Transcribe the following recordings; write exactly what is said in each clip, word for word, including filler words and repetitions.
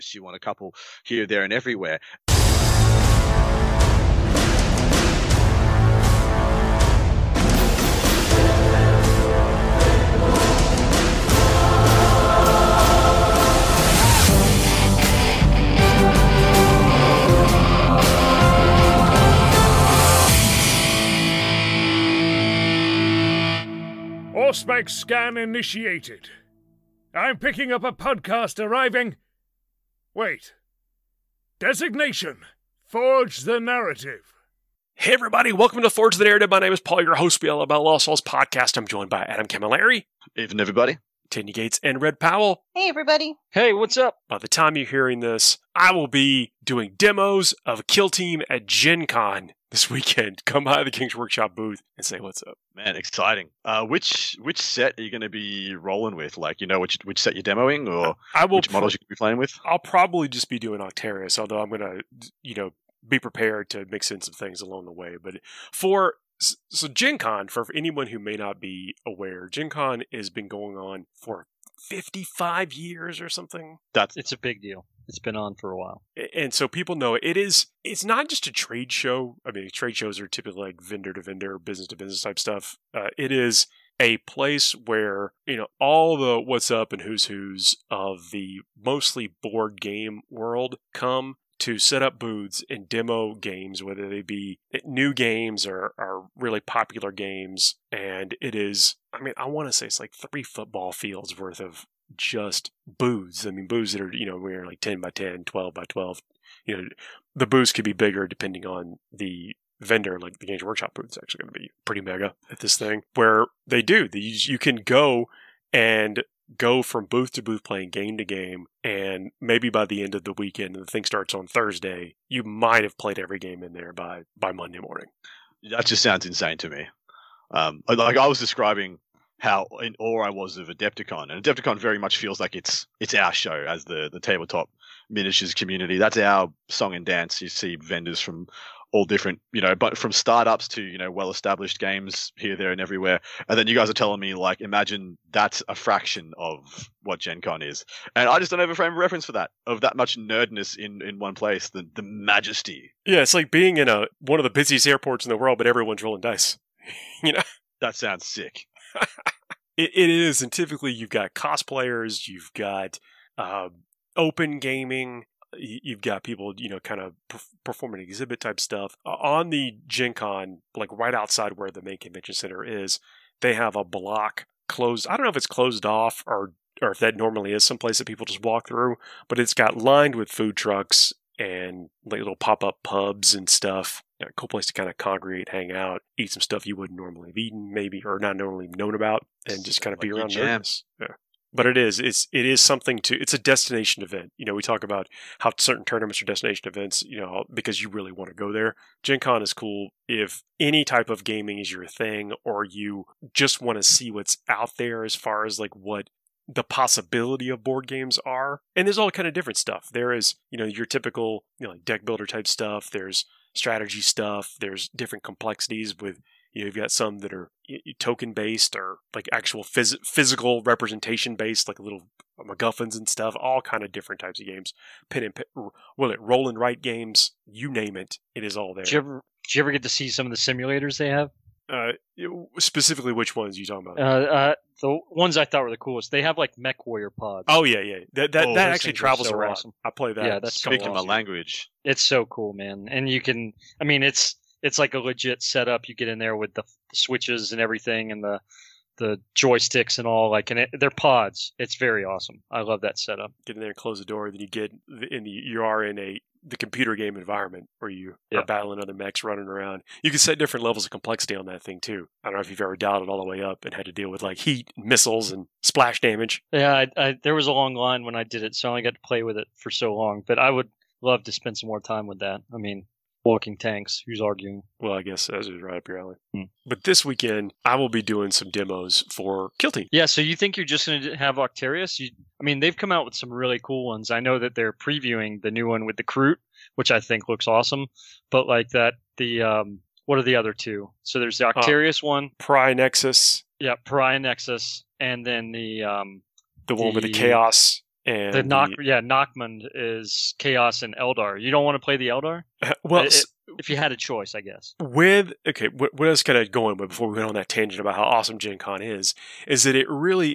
You want a couple here, there, and everywhere. Auspex scan initiated. I'm picking up a podcast arriving. Wait. Designation. Forge the narrative. Hey everybody, welcome to Forge the Narrative. My name is Paul, your host, B L M L Lost Souls podcast. I'm joined by Adam Camilleri. Even everybody. Tanya Gates and Red Powell. Hey everybody. Hey, what's up? By the time you're hearing this, I will be doing demos of Kill Team at Gen Con this weekend. Come by the King's Workshop booth and say what's up. Man, exciting. Uh, which which set are you going to be rolling with? Like, you know, which which set you're demoing, or I will which pro- models you could be playing with? I'll probably just be doing Octarius, although I'm going to, you know, be prepared to mix in some things along the way. But for so Gen Con, for anyone who may not be aware, Gen Con has been going on for fifty-five years or something. That's It's a big deal. It's been on for a while. And so people know it is, it's not just a trade show. I mean, trade shows are typically like vendor to vendor, business to business type stuff. Uh, it is a place where, you know, all the what's up and who's who's of the mostly board game world come to set up booths and demo games, whether they be new games or, or really popular games. And it is, I mean, I want to say it's like three football fields worth of just booths. I mean, booths that are, you know, we're like ten by ten, twelve by twelve. You know, the booths could be bigger depending on the vendor. Like the Games Workshop booth is actually going to be pretty mega at this thing, where they do, these, you can go and go from booth to booth playing game to game, and maybe by the end of the weekend, and the thing starts on Thursday, you might have played every game in there by, by Monday morning. That just sounds insane to me. Um, like I was describing how in awe I was of Adepticon, and Adepticon very much feels like it's it's our show as the the tabletop miniatures community. That's our song and dance. You see vendors from all different, you know, but from startups to, you know, well-established games here, there, and everywhere. And then you guys are telling me, like, imagine that's a fraction of what Gen Con is. And I just don't have a frame of reference for that, of that much nerdness in, in one place, the the majesty. Yeah, it's like being in a one of the busiest airports in the world, but everyone's rolling dice. You know? That sounds sick. it, it is, and typically you've got cosplayers, you've got uh, open gaming, you've got people, you know, kind of performing exhibit type stuff. Uh, on the Gen Con, like right outside where the main convention center is, they have a block closed. I don't know if it's closed off or or if that normally is someplace that people just walk through, but it's got lined with food trucks and like little pop-up pubs and stuff. You know, cool place to kind of congregate, hang out, eat some stuff you wouldn't normally have eaten, maybe, or not normally known about, and just kind of be like around jams. nerds. Yeah. But it is, it's, it is something to, it's a destination event. You know, we talk about how certain tournaments are destination events, you know, because you really want to go there. Gen Con is cool if any type of gaming is your thing, or you just want to see what's out there as far as like what the possibility of board games are. And there's all kind of different stuff. There is, you know, your typical, you know, like deck builder type stuff. There's strategy stuff. There's different complexities with, you know, you've got some that are token based or like actual phys- physical representation based, like little MacGuffins and stuff, all kind of different types of games. Pen and pen, well, it roll and write games, you name it, it is all there. Did you ever, did you ever get to see some of the simulators they have? Uh, specifically, which ones are you talking about? Uh, uh, the ones I thought were the coolest. They have like Mech Warrior pods. Oh yeah, yeah. That that, Oh, that those actually things are travels so around. awesome. I play that. Yeah, that's so Speaking awesome. my language. It's so cool, man. And you can, I mean, it's it's like a legit setup. You get in there with the, the switches and everything, and the the joysticks and all. Like, and it, they're pods. It's very awesome. I love that setup. Get in there and close the door. Then you get in the you are in a the computer game environment where you Yeah. are battling other mechs running around. You can set different levels of complexity on that thing too. I don't know if you've ever dialed it all the way up and had to deal with like heat, missiles, and splash damage. Yeah, I, I, there was a long line when I did it, so I only got to play with it for so long. But I would love to spend some more time with that. I mean, walking tanks. Who's arguing? Well, I guess that is right up your alley. Hmm. But this weekend, I will be doing some demos for Kill Team. Yeah, so you think you're just going to have Octarius? You, I mean, they've come out with some really cool ones. I know that they're previewing the new one with the Kroot, which I think looks awesome. But like that, the um, what are the other two? So there's the Octarius uh, one, Pry Nexus. Yeah, Pariah Nexus, and then the um, the one the, with the Chaos. And the knock, the, yeah, Nachmund is Chaos and Eldar. You don't want to play the Eldar? well, It- if you had a choice, I guess. with okay, what, what I was kind of going with before we went on that tangent about how awesome Gen Con is, is that it really,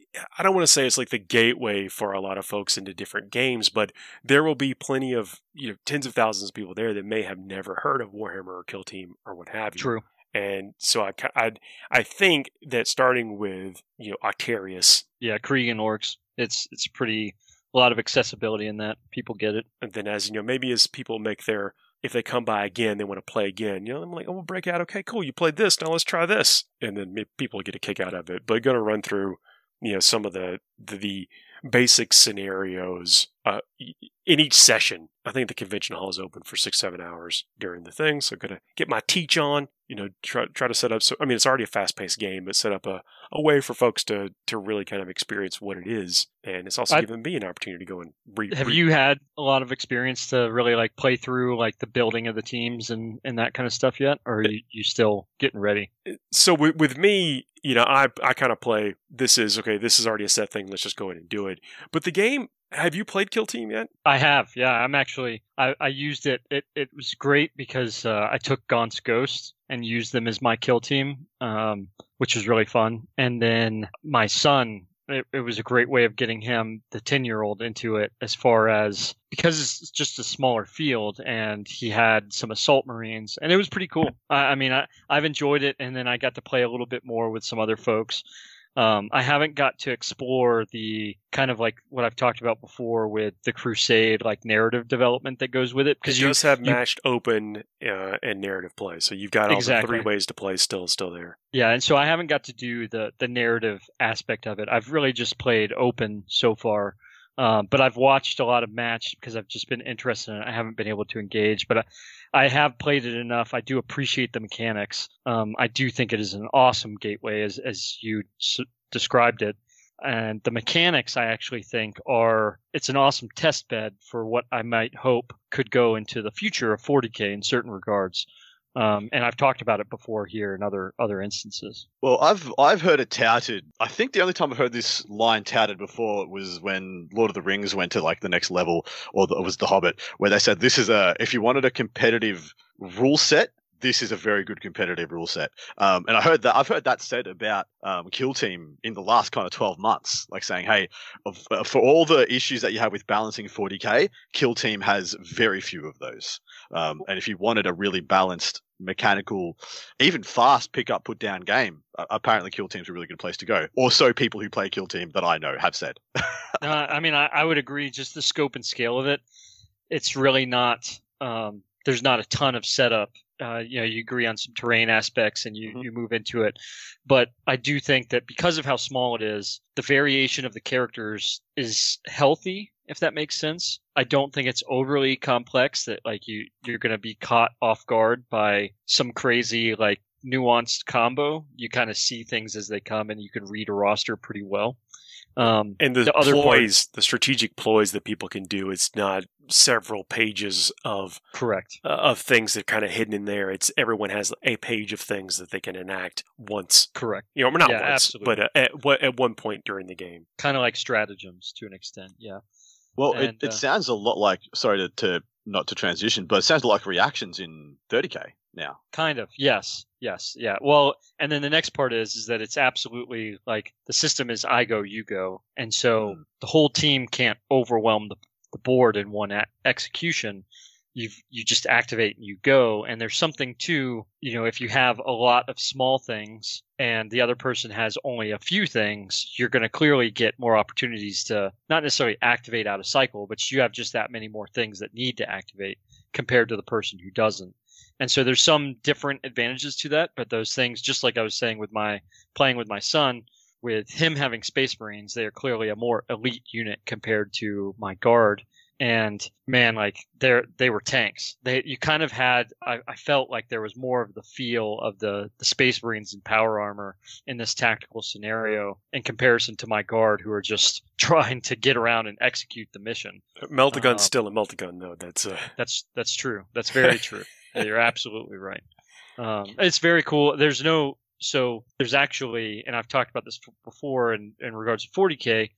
I don't want to say it's like the gateway for a lot of folks into different games, but there will be plenty of, you know, tens of thousands of people there that may have never heard of Warhammer or Kill Team or what have you. True. And so I, I, I think that starting with, you know, Octarius, Yeah, Krieg and Orcs. It's it's pretty a lot of accessibility in that. People get it. and then as you know, maybe as people make their, if they come by again, they want to play again. You know, I'm like, oh, we'll break out. Okay, cool. You played this. Now let's try this. And then maybe people get a kick out of it. But going to run through, you know, some of the the, the basic scenarios uh, in each session. I think the convention hall is open for six, seven hours during the thing. So I'm going to get my teach on, you know, try, try to set up. So, I mean, it's already a fast paced game, but set up a, a way for folks to, to really kind of experience what it is. And it's also I- given me an opportunity to go and read. Have you had a lot of experience to really like play through like the building of the teams and, and that kind of stuff yet? Or are you, you still getting ready? So with, with me, you know, I I kind of play, this is, okay, this is already a set thing, let's just go in and do it. But the game, have you played Kill Team yet? I have, yeah. I'm actually, I, I used it. It it was great because uh, I took Gaunt's Ghosts and used them as my kill team, um, which was really fun. And then my son, it, it was a great way of getting him, the ten-year-old, into it as far as, because it's just a smaller field and he had some Assault Marines and it was pretty cool. I, I mean, I, I've enjoyed it, and then I got to play a little bit more with some other folks. Um, I haven't got to explore the kind of like what I've talked about before with the Crusade, like narrative development that goes with it. Because Because you you just have you- mashed open uh, and narrative play. So you've got all Exactly. the three ways to play still still there. Yeah, and so I haven't got to do the the narrative aspect of it. I've really just played open so far, um, but I've watched a lot of match because I've just been interested in it. I haven't been able to engage, but I, I have played it enough. I do appreciate the mechanics. Um, I do think it is an awesome gateway, as as you s- described it. And the mechanics, I actually think, are it's an awesome test bed for what I might hope could go into the future of forty K in certain regards. Um, and I've talked about it before here in other other instances. Well, I've I've heard it touted. I think the only time I've heard this line touted before was when Lord of the Rings went to like the next level, or the, it was The Hobbit, where they said this is a if you wanted a competitive rule set, this is a very good competitive rule set. Um, and I heard that I've heard that said about um, Kill Team in the last kind of twelve months, like saying, hey, of, uh, for all the issues that you have with balancing forty K, Kill Team has very few of those. Um, and if you wanted a really balanced, mechanical, even fast pick up, put down game, uh, apparently Kill Team's a really good place to go. Or so people who play Kill Team that I know have said. uh, I mean, I, I would agree. Just the scope and scale of it, it's really not. Um, there's not a ton of setup. Uh, you know, you agree on some terrain aspects and you, Mhm. you move into it. But I do think that because of how small it is, the variation of the characters is healthy, if that makes sense. I don't think it's overly complex that like you, you're going to be caught off guard by some crazy like nuanced combo. You kind of see things as they come and you can read a roster pretty well. Um, And the, The other ploys, the strategic ploys that people can do, it's not several pages of correct. uh, of things that are kind of hidden in there. It's everyone has a page of things that they can enact once. Correct. You know, not Yeah, once, absolutely. but uh, at what at one point during the game. Kind of like stratagems to an extent. Yeah. Well, And, it, it uh, sounds a lot like, sorry to, to not to transition, but it sounds like reactions in thirty K now. Kind of. Yes. Yes. Yeah. Well, and then the next part is is that it's absolutely like the system is I go, you go, and so Mm. the whole team can't overwhelm the the board in one a- execution. You you just activate and you go, and there's something to, you know, if you have a lot of small things and the other person has only a few things, you're going to clearly get more opportunities to not necessarily activate out of cycle, but you have just that many more things that need to activate compared to the person who doesn't. And so there's some different advantages to that, but those things, just like I was saying with my playing with my son, with him having Space Marines, they are clearly a more elite unit compared to my guard. And man, like they're they were tanks. They you kind of had I, I felt like there was more of the feel of the, the Space Marines in power armor in this tactical scenario in comparison to my guard, who are just trying to get around and execute the mission. Meltagun's Um, still a Meltagun, though. That's uh, That's that's true. That's very true. Yeah, you're absolutely right. Um, it's very cool. There's no so there's actually, and I've talked about this f- before in, in regards to forty K.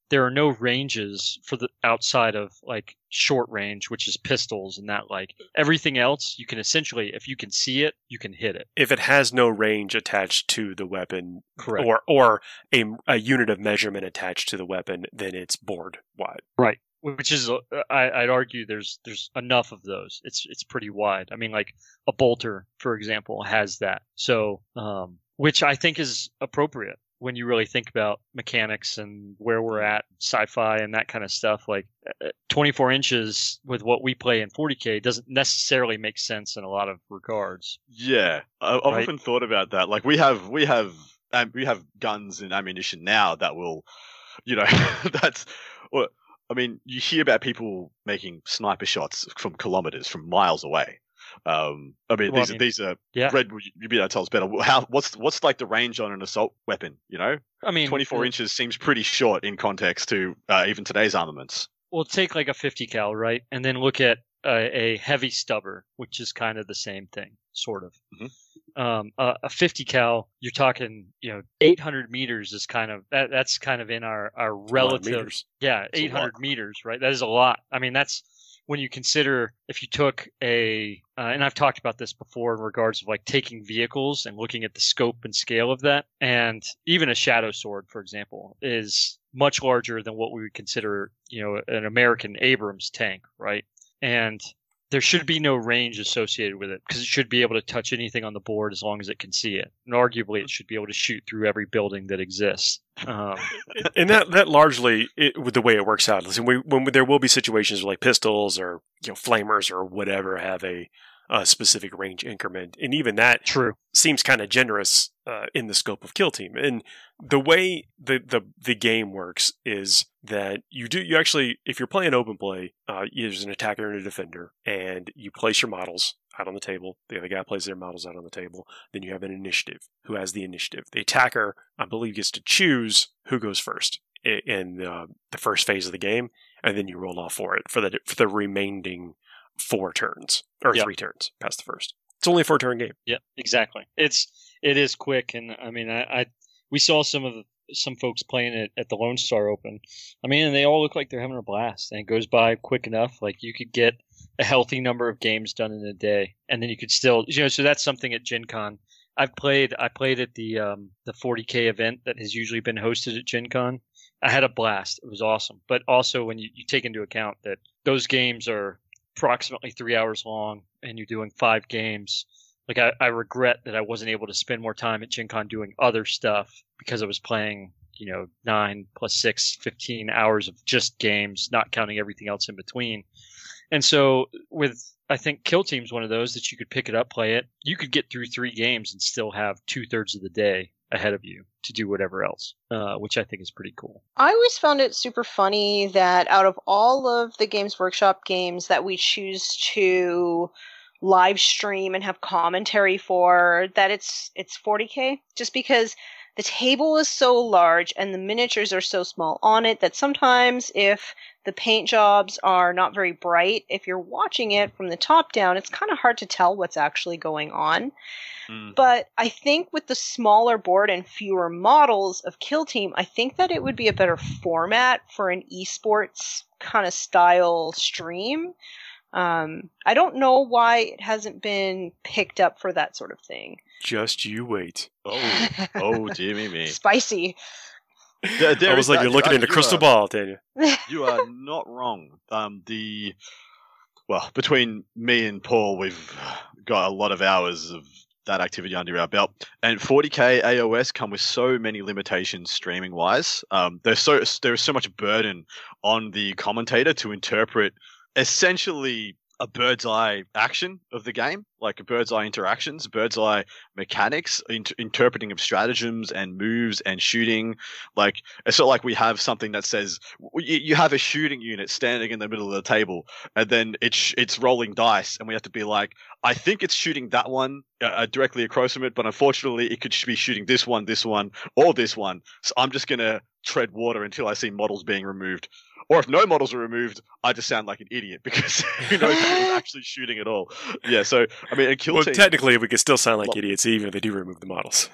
there are no ranges for the outside of like short range, which is pistols and that. Like everything else, you can essentially, if you can see it, you can hit it. If it has no range attached to the weapon, Correct. or or a, a unit of measurement attached to the weapon, then it's board wide. Right. Which is, uh, I, I'd argue, there's there's enough of those. It's it's pretty wide. I mean, like a bolter, for example, has that. So, um, which I think is appropriate when you really think about mechanics and where we're at, sci-fi and that kind of stuff. Like twenty-four inches with what we play in forty K doesn't necessarily make sense in a lot of regards. Yeah, I, I've Right? often thought about that. Like we have we have um, we have guns and ammunition now that will, you know, that's. Well, I mean, you hear about people making sniper shots from kilometers, from miles away. Um, I mean, Well, these I mean, are these are Yeah. Red. You'd be able to tell us better. How what's what's like the range on an assault weapon? You know, I mean, twenty-four uh, inches seems pretty short in context to uh, even today's armaments. Well, take like a fifty cal, right? And then look at a, a heavy stubber, which is kind of the same thing, sort of. Mhm. Um, a, a fifty cal, you're talking, you know, eight hundred meters is kind of that, that's kind of in our our A lot of relative, meters. yeah, It's a eight hundred lot. meters, right? That is a lot. I mean, that's when you consider if you took a, uh, and I've talked about this before in regards of like taking vehicles and looking at the scope and scale of that, and even a shadow sword, for example, is much larger than what we would consider, you know, an American Abrams tank, right? And there should be no range associated with it because it should be able to touch anything on the board as long as it can see it. And arguably, it should be able to shoot through every building that exists. Um, And that that largely it, with the way it works out. Listen, we, when there will be situations where like pistols or you know flamers or whatever have a, a specific range increment, and even that true. seems kind of generous uh, in the scope of Kill Team. And the way the, the the game works is that you do you actually, if you're playing open play, uh, there's an attacker and a defender, and you place your models out on the table. The other guy plays their models out on the table. Then you have an initiative. Who has the initiative? The attacker, I believe, gets to choose who goes first i- in uh, the first phase of the game, and then you roll off for it for the for the remaining four turns or Yep. three turns past the first. It's only a four turn game. Yeah, exactly. It's it is quick, and I mean, I, I we saw some of the, some folks playing it at the Lone Star Open. I mean, and they all look like they're having a blast, and it goes by quick enough. Like you could get a healthy number of games done in a day, and then you could still, you know, so that's something at Gen Con. I've played. I played at the um, the forty K event that has usually been hosted at Gen Con. I had a blast. It was awesome. But also, when you, you take into account that those games are approximately three hours long, and you're doing five games. Like I, I regret that I wasn't able to spend more time at Gen Con doing other stuff because I was playing, you know, nine plus six, fifteen hours of just games, not counting everything else in between. And so with, I think Kill Team's one of those that you could pick it up, play it. You could get through three games and still have two thirds of the day ahead of you to do whatever else, uh, which I think is pretty cool. I always found it super funny that out of all of the Games Workshop games that we choose to live stream and have commentary for, that it's it's forty K, just because the table is so large and the miniatures are so small on it that sometimes if the paint jobs are not very bright, if you're watching it from the top down, it's kind of hard to tell what's actually going on. Mm. But I think with the smaller board and fewer models of Kill Team, I think that it would be a better format for an esports kind of style stream. Um, I don't know why it hasn't been picked up for that sort of thing. Just you wait. Oh, oh, dear me, me. Spicy. There, there I was is like, that- you're looking uh, into you crystal are- ball, Daniel. You are not wrong. Um, the well, between me and Paul, we've got a lot of hours of that activity under our belt, and forty K A O S come with so many limitations streaming wise. Um, there's so there's so much burden on the commentator to interpret essentially a bird's eye action of the game, like a bird's eye interactions, bird's eye mechanics, int- interpreting of stratagems and moves and shooting. Like it's not like we have something that says you, you have a shooting unit standing in the middle of the table, and then it's it's rolling dice, and we have to be like, I think it's shooting that one uh, directly across from it, but unfortunately, it could be shooting this one, this one, or this one. So I'm just gonna tread water until I see models being removed. Or if no models are removed, I just sound like an idiot because who knows if it was actually shooting at all. Yeah, so I mean, a kill Well, team. technically, we could still sound like Well- idiots even if they do remove the models.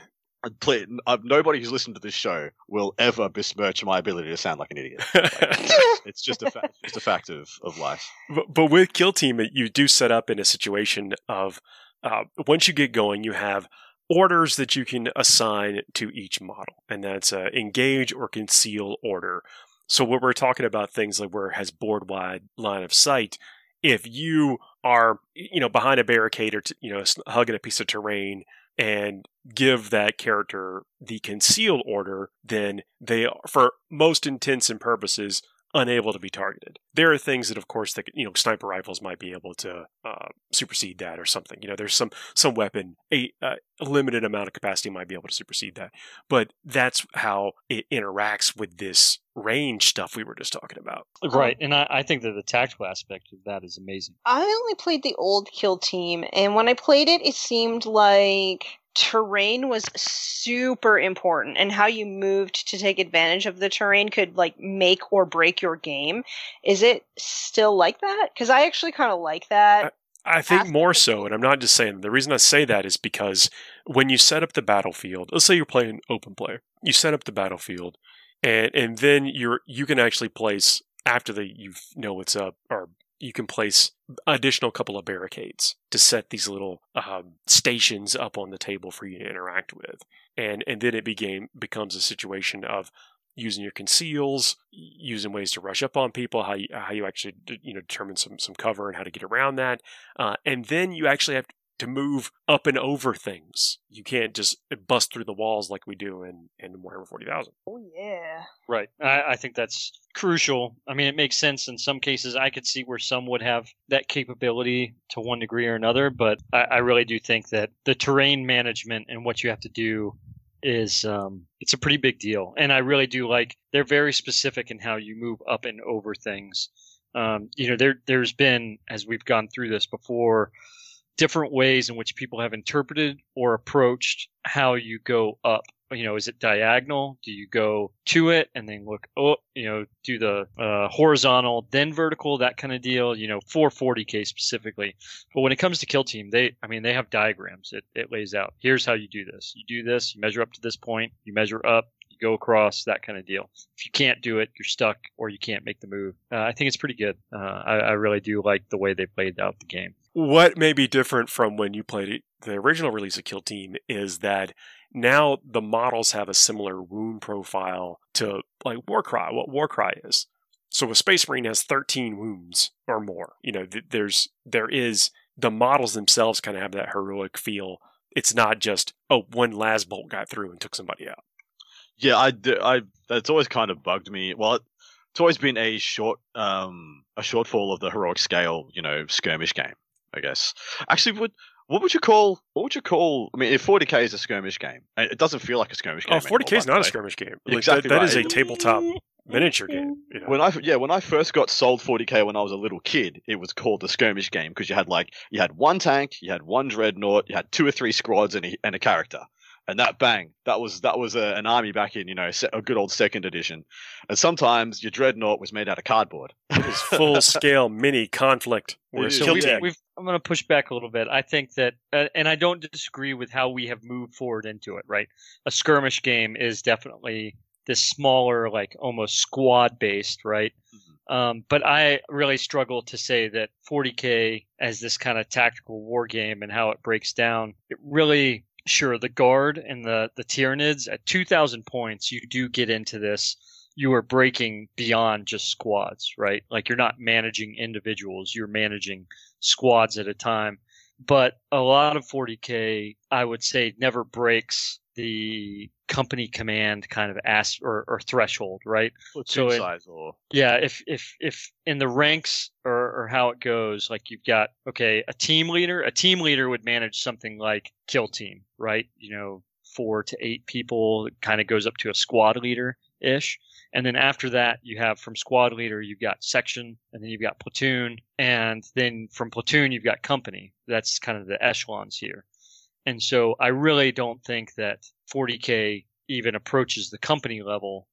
Please, uh, nobody who's listened to this show will ever besmirch my ability to sound like an idiot. Like, it's just a fact, just a fact of, of life. But, but with Kill Team, you do set up in a situation of uh, once you get going, you have orders that you can assign to each model, and that's uh, engage or conceal order. So when we're talking about things like where it has board wide line of sight, if you are, you know, behind a barricade or, t- you know, hugging a piece of terrain and give that character the conceal order, then they are, for most intents and purposes, unable to be targeted. There are things that, of course, that, you know, sniper rifles might be able to uh, supersede that or something. You know, there's some some weapon, a, a limited amount of capacity might be able to supersede that. But that's how it interacts with this range stuff we were just talking about. Right, and I, I think that the tactical aspect of that is amazing. I only played the old Kill Team, and when I played it, it seemed like terrain was super important, and how you moved to take advantage of the terrain could like make or break your game. Is it still like that? Because I actually kind of like that. I, I think more so, and I'm not just saying. The reason I say that is because when you set up the battlefield, let's say you're playing open player, you set up the battlefield, and and then you're you can actually place after the you know it's up or you can place additional couple of barricades to set these little um, stations up on the table for you to interact with. And and then it became becomes a situation of using your conceals, using ways to rush up on people, how you, how you actually you know determine some, some cover and how to get around that. Uh, and then you actually have to move up and over things. You can't just bust through the walls like we do in, in Warhammer forty thousand. Oh, yeah. Right. I, I think that's crucial. I mean, it makes sense in some cases. I could see where some would have that capability to one degree or another, but I, I really do think that the terrain management and what you have to do is um, it's a pretty big deal. And I really do like they're very specific in how you move up and over things. Um, you know, there there's been, as we've gone through this before, different ways in which people have interpreted or approached how you go up. You know, is it diagonal? Do you go to it and then look, oh, you know, do the uh, horizontal, then vertical, that kind of deal, you know, for forty K specifically. But when it comes to Kill Team, they, I mean, they have diagrams. It, it lays out, here's how you do this. You do this, you measure up to this point, you measure up, you go across, that kind of deal. If you can't do it, you're stuck or you can't make the move. Uh, I think it's pretty good. Uh, I, I really do like the way they played out the game. What may be different from when you played it, the original release of Kill Team, is that now the models have a similar wound profile to like Warcry, what Warcry is. So a Space Marine has thirteen wounds or more. You know, th- there's there is the models themselves kind of have that heroic feel. It's not just, oh, one las bolt got through and took somebody out. Yeah, I, I that's always kind of bugged me. Well, it's always been a short um a shortfall of the heroic scale, you know, skirmish game, I guess. Actually, would what would you call what would you call? I mean, if forty K is a skirmish game, it doesn't feel like a skirmish game. Oh, forty K is not a say. skirmish game. Yeah, Like, exactly that, that right. is a tabletop miniature game. You know? When I yeah when I first got sold forty K when I was a little kid, it was called the skirmish game because you had like you had one tank, you had one dreadnought, you had two or three squads and a, and a character. And that bang, that was that was a, an army back in, you know, a good old second edition. And sometimes your dreadnought was made out of cardboard. It was full scale mini conflict. Where It is. Kill So we've, Team- we've, I'm going to push back a little bit. I think that, uh, and I don't disagree with how we have moved forward into it, right? A skirmish game is definitely this smaller, like almost squad based, right? Mm-hmm. Um, but I really struggle to say that forty K as this kind of tactical war game and how it breaks down, it really... Sure, the guard and the, the Tyranids at two thousand points, you do get into this. You are breaking beyond just squads, right? Like you're not managing individuals, you're managing squads at a time. But a lot of forty K, I would say, never breaks the company command kind of ask or, or threshold, right? Platoon So it- size or Yeah, if if if in the ranks or, or how it goes, like you've got okay, a team leader. A team leader would manage something like Kill Team, right? You know, four to eight people. It kind of goes up to a squad leader ish, and then after that, you have from squad leader, you've got section, and then you've got platoon, and then from platoon, you've got company. That's kind of the echelons here. And so I really don't think that forty K even approaches the company level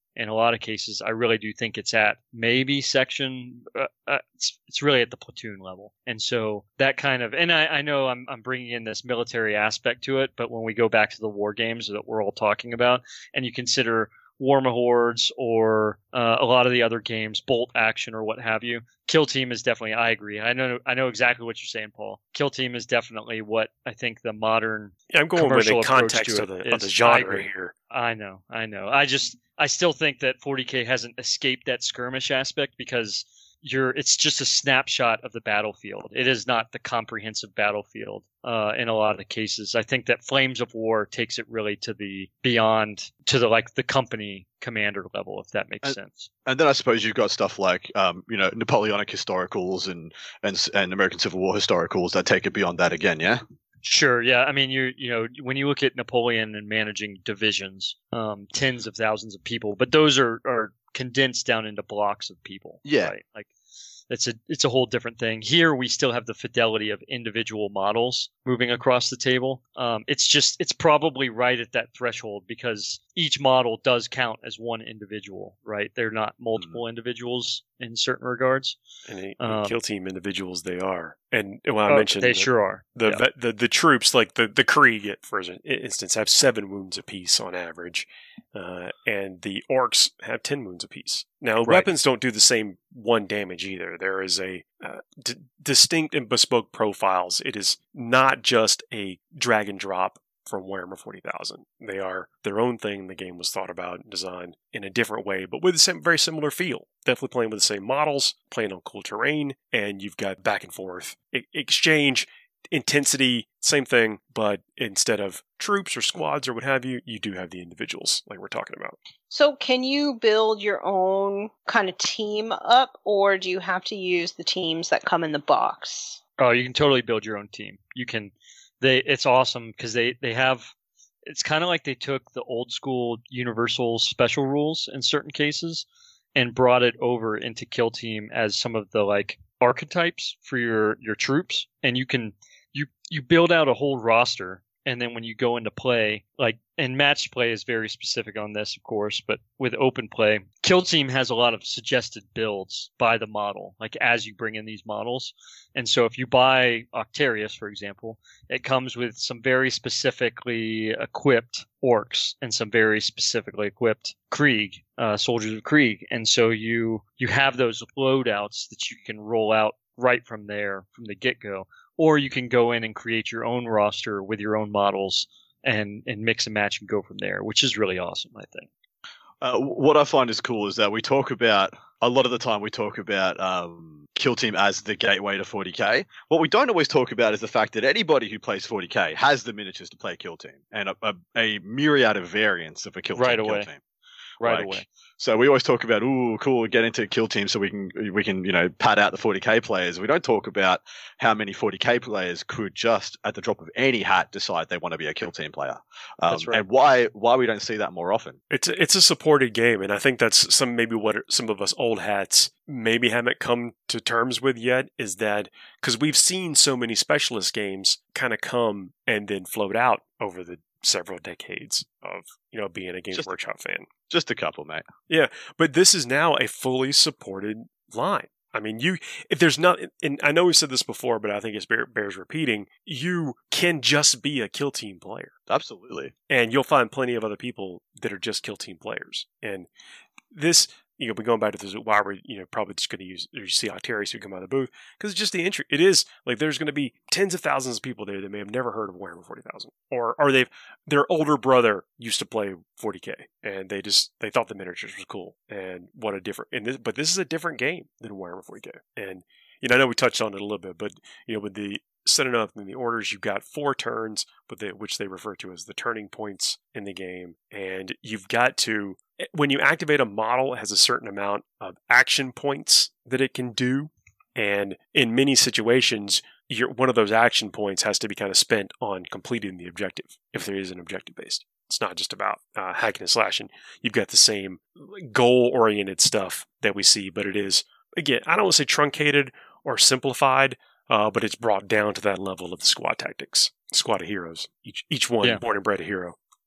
In a lot of cases, I really do think it's at maybe section. Uh, uh, it's, it's really at the platoon level, and so that kind of. And I, I know I'm I'm bringing in this military aspect to it, but when we go back to the war games that we're all talking about, and you consider Warmahordes or uh, a lot of the other games, Bolt Action or what have you, Kill Team is definitely. I agree. I know. I know exactly what you're saying, Paul. Kill Team is definitely what I think the modern. Yeah, I'm going with the context of the, of the genre here. I know. I know. I just. I still think that forty K hasn't escaped that skirmish aspect because you're. It's just a snapshot of the battlefield. It is not the comprehensive battlefield uh, in a lot of the cases. I think that Flames of War takes it really to the beyond to the like the company commander level, if that makes and, sense. And then I suppose you've got stuff like um, you know Napoleonic historicals and and and American Civil War historicals that take it beyond that again. Yeah. Sure. Yeah. I mean, you you know, when you look at Napoleon and managing divisions, um, tens of thousands of people, but those are, are condensed down into blocks of people. Yeah. Right. Like it's a it's a whole different thing. Here we still have the fidelity of individual models moving across the table. Um, it's just it's probably right at that threshold because each model does count as one individual. Right. They're not multiple mm. individuals in certain regards. And um, Kill Team individuals they are. And well, I oh, mentioned they the, sure are. The, yeah. the, the the troops like the the Krieg, for instance, have seven wounds apiece on average, uh, and the orcs have ten wounds apiece. Now, right. weapons don't do the same one damage either. There is a uh, d- distinct and bespoke profiles. It is not just a drag and drop from Warhammer forty thousand. They are their own thing. The game was thought about and designed in a different way, but with a same, very similar feel. Definitely playing with the same models, playing on cool terrain, and you've got back and forth e- exchange, intensity, same thing, but instead of troops or squads or what have you, you do have the individuals like we're talking about. So can you build your own kind of team up, or do you have to use the teams that come in the box? Oh, you can totally build your own team. You can. They. It's awesome because they, they have. It's kind of like they took the old school Universal special rules in certain cases and brought it over into Kill Team as some of the like archetypes for your, your troops. And you can you you build out a whole roster, and then when you go into play, like and match play is very specific on this, of course, but with open play, Kill Team has a lot of suggested builds by the model, like as you bring in these models. And so if you buy Octarius, for example, it comes with some very specifically equipped orcs and some very specifically equipped Krieg, uh, soldiers of Krieg. And so you you have those loadouts that you can roll out right from there, from the get-go. Or you can go in and create your own roster with your own models and, and mix and match and go from there, which is really awesome, I think. Uh, what I find is cool is that we talk about, a lot of the time we talk about um, Kill Team as the gateway to forty K. What we don't always talk about is the fact that anybody who plays forty K has the miniatures to play Kill Team and a, a, a myriad of variants of a Kill right Team. Away. Kill team. Right like, away. So we always talk about, ooh, cool, get into Kill Team so we can, we can, you know, pad out the forty K players. We don't talk about how many forty K players could just, at the drop of any hat, decide they want to be a Kill Team player. Um, that's right. And why, why we don't see that more often. It's a, it's a supported game, and I think that's some maybe what some of us old hats maybe haven't come to terms with yet, is that because we've seen so many specialist games kind of come and then float out over the several decades of, you know, being a Games Just- Workshop fan. Just a couple, mate. Yeah, but this is now a fully supported line. I mean, you if there's not, and I know we said this before, but I think it bear, bears repeating, you can just be a Kill Team player. Absolutely. And you'll find plenty of other people that are just Kill Team players. And this, you know, we're going back to this, why we're, you know, probably just going to use, or you see Octarius who come out of the booth, because it's just the entry. It is, like, there's going to be tens of thousands of people there that may have never heard of Warhammer forty thousand. Or, or they've, their older brother used to play forty K, and they just, they thought the miniatures was cool. And what a different, and this, but this is a different game than Warhammer forty K. And, you know, I know we touched on it a little bit, but, you know, with the, setting up in the orders, you've got four turns, but they, which they refer to as the turning points in the game. And you've got to, when you activate a model, it has a certain amount of action points that it can do. And in many situations, you're, one of those action points has to be kind of spent on completing the objective, if there is an objective based. It's not just about uh, hacking and slashing. You've got the same goal-oriented stuff that we see, but it is, again, I don't want to say truncated or simplified, Uh, but it's brought down to that level of the squad tactics, squad of heroes. Each each one Yeah. born and bred a hero.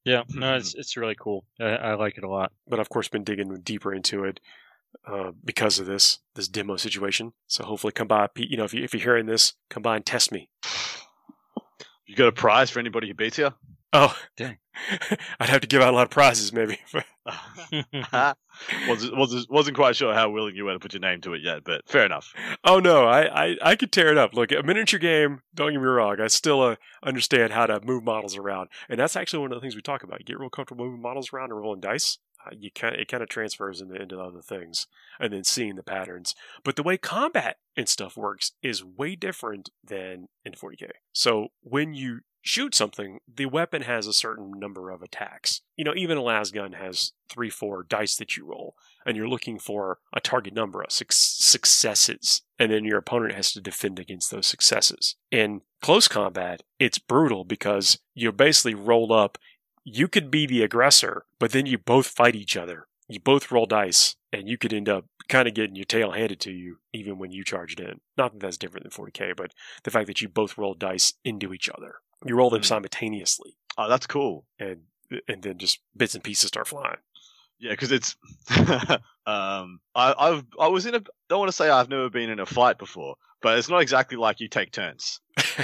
Yeah, no, it's it's really cool. I, I like it a lot. But I've, of course, been digging deeper into it uh, because of this this demo situation. So hopefully come by, you know, if, you, if you're hearing this, come by and test me. You got a prize for anybody who beats you? Oh, dang. I'd have to give out a lot of prizes, maybe. wasn't, wasn't wasn't quite sure how willing you were to put your name to it yet, but fair enough. Oh no, I, I, I could tear it up. Look, a miniature game, don't get me wrong, I still uh, understand how to move models around. And that's actually one of the things we talk about. You get real comfortable moving models around and rolling dice. Uh, you kind it kind of transfers into, into other things, and then seeing the patterns. But the way combat and stuff works is way different than in forty K. So when you shoot something, the weapon has a certain number of attacks. You know, even a lasgun has three, four dice that you roll, and you're looking for a target number of su- successes, and then your opponent has to defend against those successes. In close combat, it's brutal because you basically roll up. You could be the aggressor, but then you both fight each other. You both roll dice, and you could end up kind of getting your tail handed to you even when you charged in. Not that that's different than forty K, but the fact that you both roll dice into each other. You roll them mm. simultaneously. Oh, that's cool. And and then just bits and pieces start flying. Yeah, because it's... um, I, I've I was in a... don't want to say I've never been in a fight before, but it's not exactly like you take turns.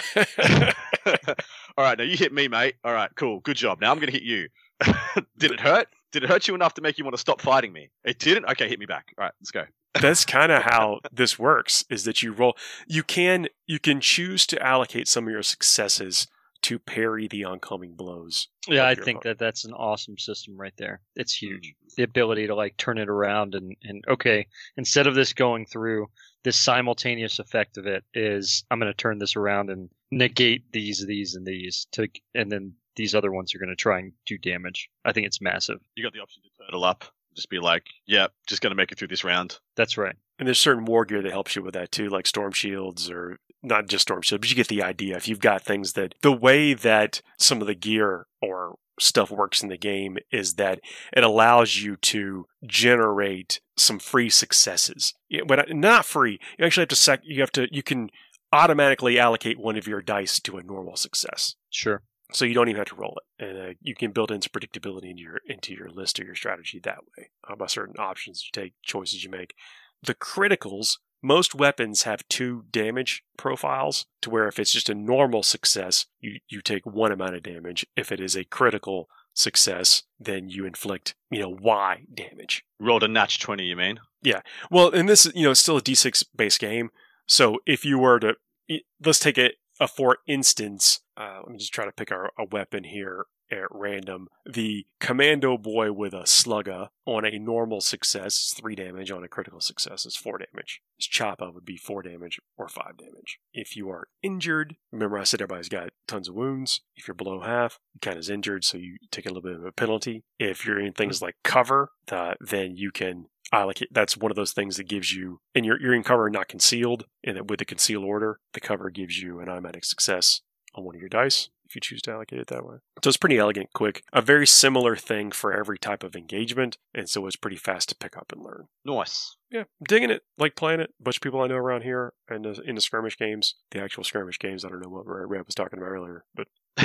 All right, now you hit me, mate. All right, cool. Good job. Now I'm going to hit you. Did it hurt? Did it hurt you enough to make you want to stop fighting me? It didn't? Okay, hit me back. All right, let's go. That's kind of how this works, is that you roll. You can you can choose to allocate some of your successes to parry the oncoming blows. Yeah, I think that that's an awesome system right there. It's huge. The ability to like turn it around and, and okay, instead of this going through, this simultaneous effect of it is I'm going to turn this around and negate these, these, and these, to, and then these other ones are going to try and do damage. I think it's massive. You got the option to turtle up. Just be like, yeah, just going to make it through this round. That's right. And there's certain war gear that helps you with that too, like storm shields, or not just storm shields, but you get the idea. If you've got things that the way that some of the gear or stuff works in the game is that it allows you to generate some free successes. When not free, you actually have to sec- you have to you can automatically allocate one of your dice to a normal success. Sure. So you don't even have to roll it, and uh, you can build in some predictability into your into your list or your strategy that way uh, by certain options you take, choices you make. The criticals, most weapons have two damage profiles, to where if it's just a normal success, you, you take one amount of damage. If it is a critical success, then you inflict, you know, Y damage. Rolled a natch twenty, you mean? Yeah. Well, and this, you know, it's still a D six base game. So if you were to, let's take it, a for instance, uh, let me just try to pick a, a weapon here at random. The Commando Boy with a Slugga on a normal success is three damage. On a critical success is four damage. His Choppa would be four damage or five damage. If you are injured, remember I said everybody's got tons of wounds. If you're below half, you count as injured, so you take a little bit of a penalty. If you're in things like cover, uh, then you can allocate. That's one of those things that gives you, and you're, you're in cover, not concealed, and with the conceal order, the cover gives you an automatic success on one of your dice, if you choose to allocate it that way. So it's pretty elegant, quick. A very similar thing for every type of engagement, and so it's pretty fast to pick up and learn. Nice. Yeah, I'm digging it. Like playing it. A bunch of people I know around here, and in, in the skirmish games, the actual skirmish games, I don't know what Red was talking about earlier, but...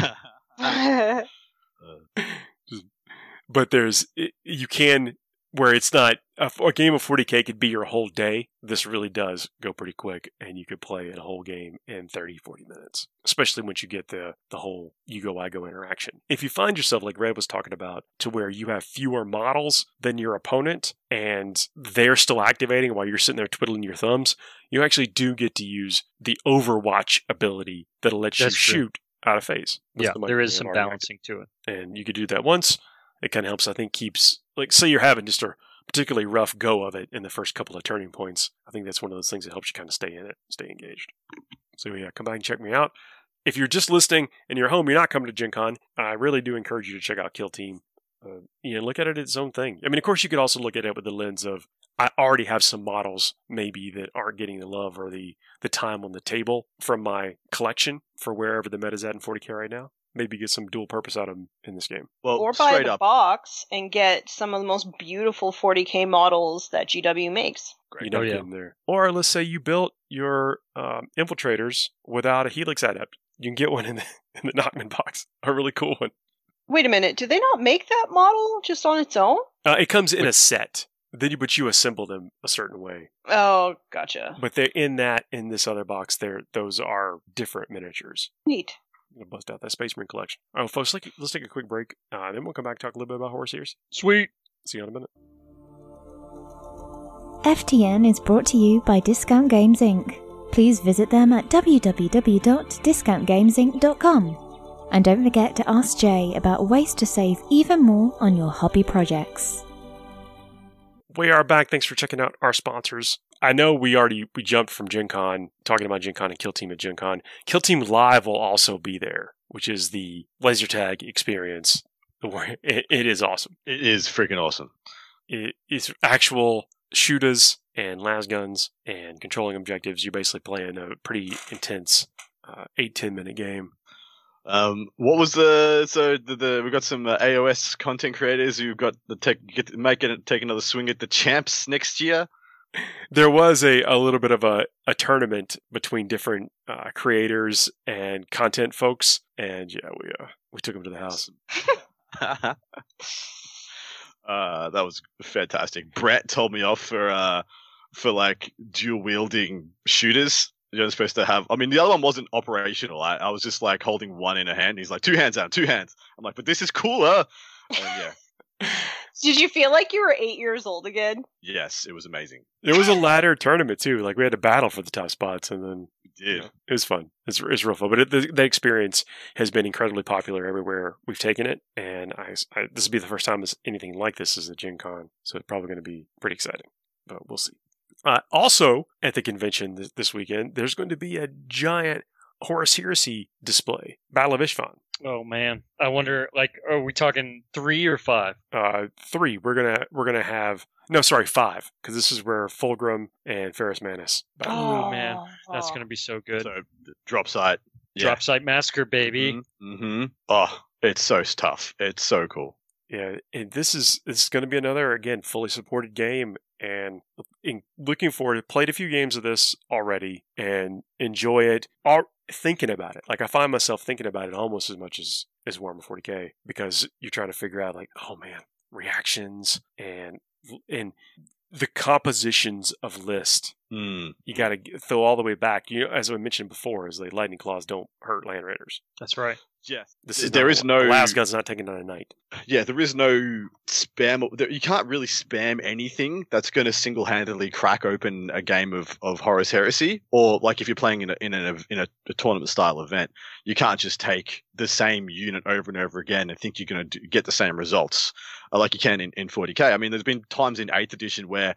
uh, just, but there's, you can... where it's not, a, a game of forty K could be your whole day. This really does go pretty quick, and you could play a whole game in thirty, forty minutes, especially once you get the, the whole you go, I go interaction. If you find yourself, like Red was talking about, to where you have fewer models than your opponent, and they're still activating while you're sitting there twiddling your thumbs, you actually do get to use the Overwatch ability that'll let you That's true. shoot out of phase. Yeah, the there is some balancing to it. And you could do that once. It kind of helps, I think, keeps, like, say you're having just a particularly rough go of it in the first couple of turning points. I think that's one of those things that helps you kind of stay in it, stay engaged. So yeah, come by and check me out. If you're just listening and you're home, you're not coming to Gen Con, I really do encourage you to check out Kill Team. Uh, you know, look at it as its own thing. I mean, of course, you could also look at it with the lens of, I already have some models maybe that aren't getting the love or the, the time on the table from my collection for wherever the meta's at in forty K right now. Maybe get some dual purpose out of them in this game. Well, or buy straight the up. box and get some of the most beautiful forty K models that G W makes. You don't Oh, yeah. get them there. Or let's say you built your um, infiltrators without a Helix adept. You can get one in the, in the Knockman box. A really cool one. Wait a minute. Do they not make that model just on its own? Uh, it comes in a set. Then you, but you assemble them a certain way. Oh, gotcha. But they're in that in this other box. There, those are different miniatures. Neat. I'm gonna bust out that Space Marine collection. Oh, folks, let's, let's take a quick break. Uh, then we'll come back and talk a little bit about Horus Heresy. Sweet. See you in a minute. F T N is brought to you by Discount Games Incorporated. Please visit them at w w w dot discount games inc dot com. And don't forget to ask Jay about ways to save even more on your hobby projects. We are back. Thanks for checking out our sponsors. I know we already we jumped from Gen Con, talking about Gen Con and Kill Team at Gen Con. Kill Team Live will also be there, which is the laser tag experience. It, it is awesome. It is freaking awesome. It is actual shooters and las guns and controlling objectives. You're basically playing a pretty intense uh, eight, ten minute game. Um, what was the so the, the we got some uh, A O S content creators who got the tech get make it take another swing at the champs next year. There was a, a little bit of a, a tournament between different uh, creators and content folks, and yeah, we uh, we took them to the house. uh, that was fantastic. Brett told me off for uh for like dual wielding shooters. You're supposed to have. I mean, the other one wasn't operational. I, I was just like holding one in a hand. He's like, two hands out, two hands. I'm like, but this is cooler. And yeah. Did you feel like you were eight years old again? Yes, it was amazing. It was a ladder tournament too. Like we had to battle for the top spots, and then we did. You know, it was fun. It's it's real fun. But it, the, the experience has been incredibly popular everywhere we've taken it, and I, I this will be the first time this, anything like this is at Gen Con, so it's probably going to be pretty exciting. But we'll see. Uh, also, at the convention this, this weekend, there's going to be a giant Horus Heresy display, Battle of Ishvan. Oh man, I wonder. Like, are we talking three or five? Uh, three. We're gonna we're gonna have no, sorry, five, because this is where Fulgrim and Ferrus Manus battle. Oh, man, that's gonna be so good. So drop site, yeah. Drop site massacre, baby. Mm-hmm. mm-hmm. Oh, it's so tough. It's so cool. Yeah, and this is this is going to be another again fully supported game, and in, looking forward to played a few games of this already and enjoy it. Are thinking about it, like I find myself thinking about it almost as much as as Warhammer forty K, because you're trying to figure out like, oh man, reactions and and the compositions of list. Mm. You got to throw all the way back. You know, as I mentioned before, is the lightning claws don't hurt land raiders. That's right. Yeah, This is there not, is no last gun's not taking down a knight. Yeah, there is no spam. You can't really spam anything that's going to single-handedly crack open a game of, of Horus Heresy, or like if you're playing in a in a in a, a tournament style event, you can't just take the same unit over and over again and think you're going to get the same results uh, like you can in, in forty K. I mean, there's been times in eighth edition where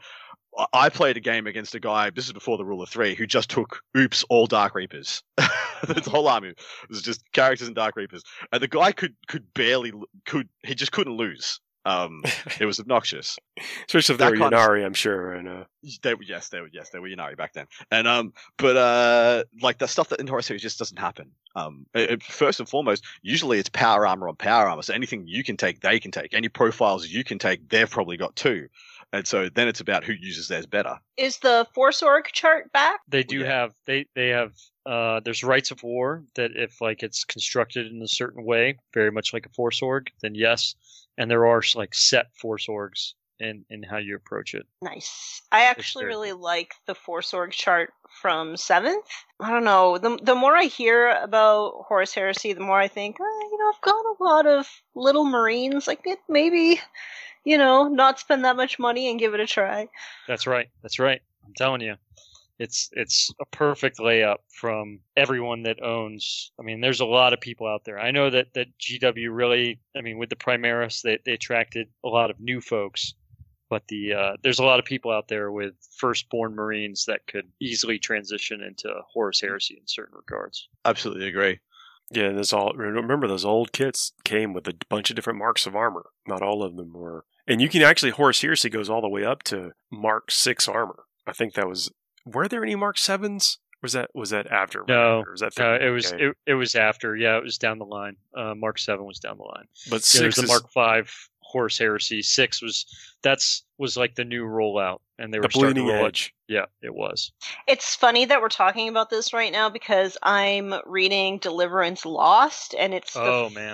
I played a game against a guy, this is before the rule of three, who just took, oops, all Dark Reapers. The whole army was just characters and Dark Reapers. And the guy could could barely, could he just couldn't lose. Um, it was obnoxious. Especially if they That were kind of- Yannari, I'm sure. And uh, They were, yes, they were, yes, they were Yannari back then. And, um, but, uh, like the stuff that in Horus Heresy just doesn't happen. Um, it, it- first and foremost, usually it's power armor on power armor. So anything you can take, they can take. Any profiles you can take, they've probably got too. And so then it's about who uses theirs better. Is the Force Org chart back? They do Yeah. have they they have uh there's rights of war that if like it's constructed in a certain way, very much like a force org, then yes. And there are like set force orgs in in how you approach it. Nice. I actually very really like the Force Org chart from seventh. I don't know. The the more I hear about Horus Heresy, the more I think, oh, you know, I've got a lot of little Marines. Like it maybe, you know, not spend that much money and give it a try. That's right. That's right. I'm telling you. It's it's a perfect layup from everyone that owns. I mean, there's a lot of people out there. I know that, that G W really, I mean, with the Primaris, they, they attracted a lot of new folks. But the uh, there's a lot of people out there with firstborn Marines that could easily transition into Horus Heresy in certain regards. Absolutely agree. yeah, and there's all remember those old kits came with a bunch of different marks of armor. Not all of them were, and you can actually Horus Heresy goes all the way up to Mark Six armor. I think that was. Were there any Mark Sevens? Was that was that after? No, or was that Uh, it was okay. it, it was after. Yeah, it was down the line. Uh, Mark Seven was down the line. But Yeah, there's six the is Mark Five Horus Heresy. Six was that's was like the new rollout, and they were the starting to bleeding roll it. edge. Yeah, it was. It's funny that we're talking about this right now because I'm reading Deliverance Lost, and it's the Oh man,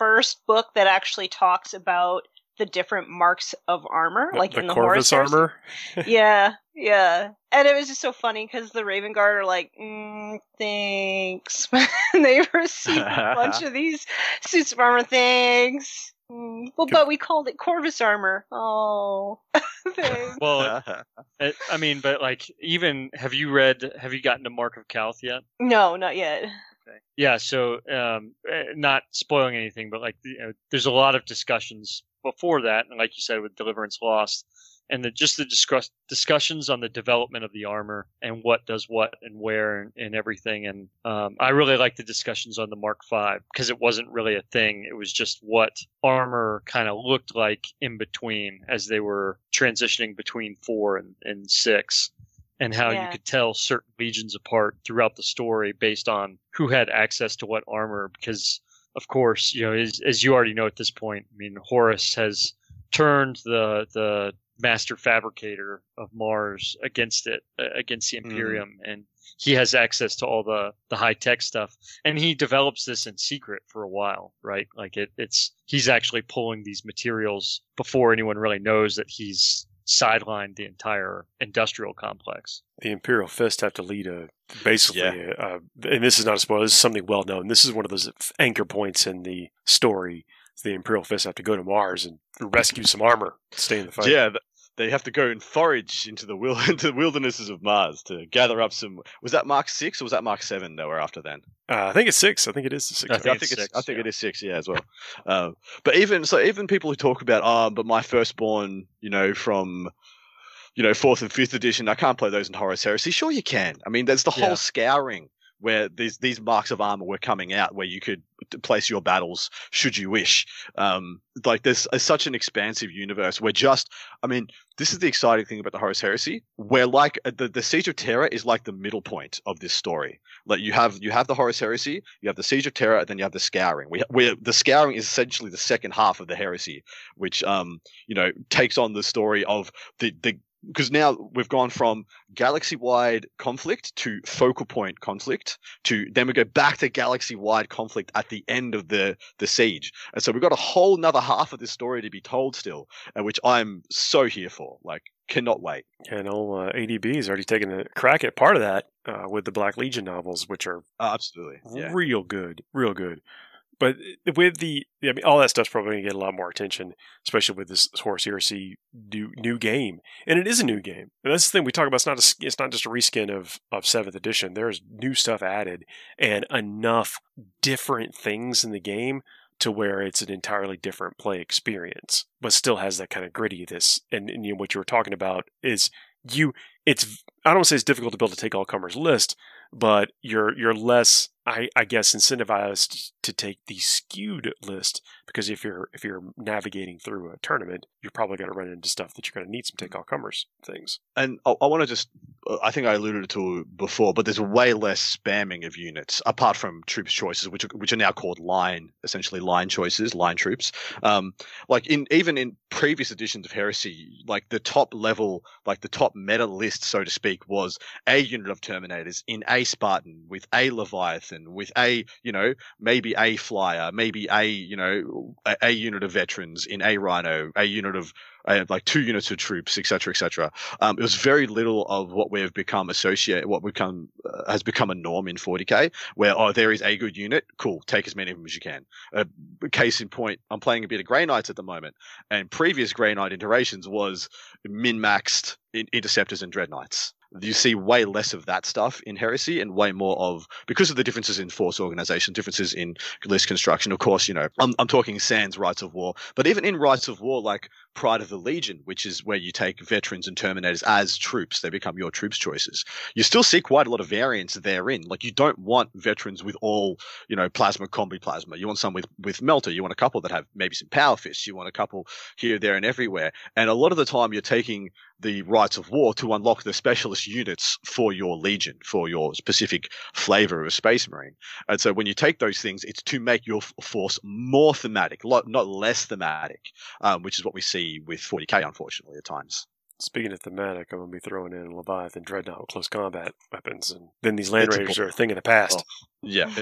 first book that actually talks about the different marks of armor, the, like the in the Corvus Horus armor. yeah, yeah. And it was just so funny because the Raven Guard are like, mm, thanks. They received a bunch of these suits of armor, thanks. Mm, well, but we called it Corvus armor. Oh, thanks. Well, it, I mean, but like, even have you read? Have you gotten to Mark of Calth yet? No, not yet. Okay. Yeah. So, um, not spoiling anything, but like, you know, there's a lot of discussions before that, and like you said, with Deliverance Lost, and the, just the discuss, discussions on the development of the armor and what does what and where and, and everything. And um, I really like the discussions on the Mark five because it wasn't really a thing. It was just what armor kind of looked like in between as they were transitioning between four and, and six, and how Yeah. you could tell certain legions apart throughout the story based on who had access to what armor. Because of course, you know, as, as you already know at this point, I mean, Horus has turned the the master fabricator of Mars against it, uh, against the Imperium, mm. and he has access to all the, the high tech stuff. And he develops this in secret for a while, right? Like it, it's he's actually pulling these materials before anyone really knows that he's sidelined the entire industrial complex. The Imperial Fist have to lead a basically, Yeah. uh, and this is not a spoiler. This is something well known. This is one of those anchor points in the story. The Imperial Fist have to go to Mars and rescue some armor, stay in the fight. Yeah, th- they have to go and forage into the wil- into the wildernesses of Mars to gather up some. Was that Mark six or was that Mark seven they were after then? Uh, I think it's six. I think it is the six. I I think think, it's it's, six, I think yeah. it is six, yeah, as well. Uh, but even so, even people who talk about, oh, but my firstborn, you know, from you know fourth and fifth edition, I can't play those in Horus Heresy. Sure, you can. I mean, there's the Yeah. whole scouring where these these marks of armor were coming out, where you could place your battles should you wish. Um, like there's a, such an expansive universe where just, I mean, this is the exciting thing about the Horus Heresy, where like the, the Siege of Terra is like the middle point of this story. Like you have you have the Horus Heresy, you have the Siege of Terra, and then you have the Scouring. We we the Scouring is essentially the second half of the Heresy, which um you know takes on the story of the the because now we've gone from galaxy-wide conflict to focal point conflict to then we go back to galaxy-wide conflict at the end of the the siege, and so we've got a whole another half of this story to be told still, uh, which I'm so here for. Like, cannot wait. And old uh, A D B has already taken a crack at part of that uh, with the Black Legion novels, which are Uh, absolutely, yeah. real good, real good. But with the, I mean, all that stuff's probably going to get a lot more attention, especially with this Horus Heresy new, new game. And it is a new game. And that's the thing we talk about. It's not a, it's not just a reskin of, of seventh edition. There's new stuff added and enough different things in the game to where it's an entirely different play experience, but still has that kind of grittiness. And, and you know, what you were talking about is you, it's, I don't want to say it's difficult to build a take all comers list, but you're you're less, I, I guess, incentivized to take the skewed list, because if you're if you're navigating through a tournament, you're probably going to run into stuff that you're going to need some take all comers things. And I, I want to just, I think I alluded to it before, but there's way less spamming of units apart from troops choices, which are, which are now called line, essentially line choices, line troops. Um, like in even in previous editions of Heresy, like the top level, like the top meta list, so to speak, was a unit of Terminators in a Spartan with a Leviathan with a, you know, maybe a Flyer, maybe a, you know, a, a unit of veterans in a Rhino, a unit of uh, like two units of troops, et cetera, et cetera. Um, it was very little of what we have become associated, what become uh, has become a norm in forty K, where oh, there is a good unit, cool, take as many of them as you can. Uh, case in point, I'm playing a bit of Grey Knights at the moment, and previous Grey Knight iterations was min-maxed in- interceptors and dread knights. You see way less of that stuff in Heresy and way more of, because of the differences in force organization, differences in list construction. Of course, you know, I'm, I'm talking sans Rights of War, but even in Rights of War, like Pride of the Legion, which is where you take veterans and Terminators as troops, they become your troops choices. You still see quite a lot of variance therein. Like, you don't want veterans with all, you know, plasma, combi plasma. You want some with, with melter. You want a couple that have maybe some power fists. You want a couple here, there, and everywhere. And a lot of the time you're taking the Rights of War to unlock the specialist units for your legion, for your specific flavor of a Space Marine. And so when you take those things, it's to make your f- force more thematic, lo- not less thematic, um, which is what we see with forty K, unfortunately, at times. Speaking of thematic, I'm going to be throwing in Leviathan Dreadnought close combat weapons, and then these Land It's a Raiders cool- are a thing of the past. Oh, yeah, it's a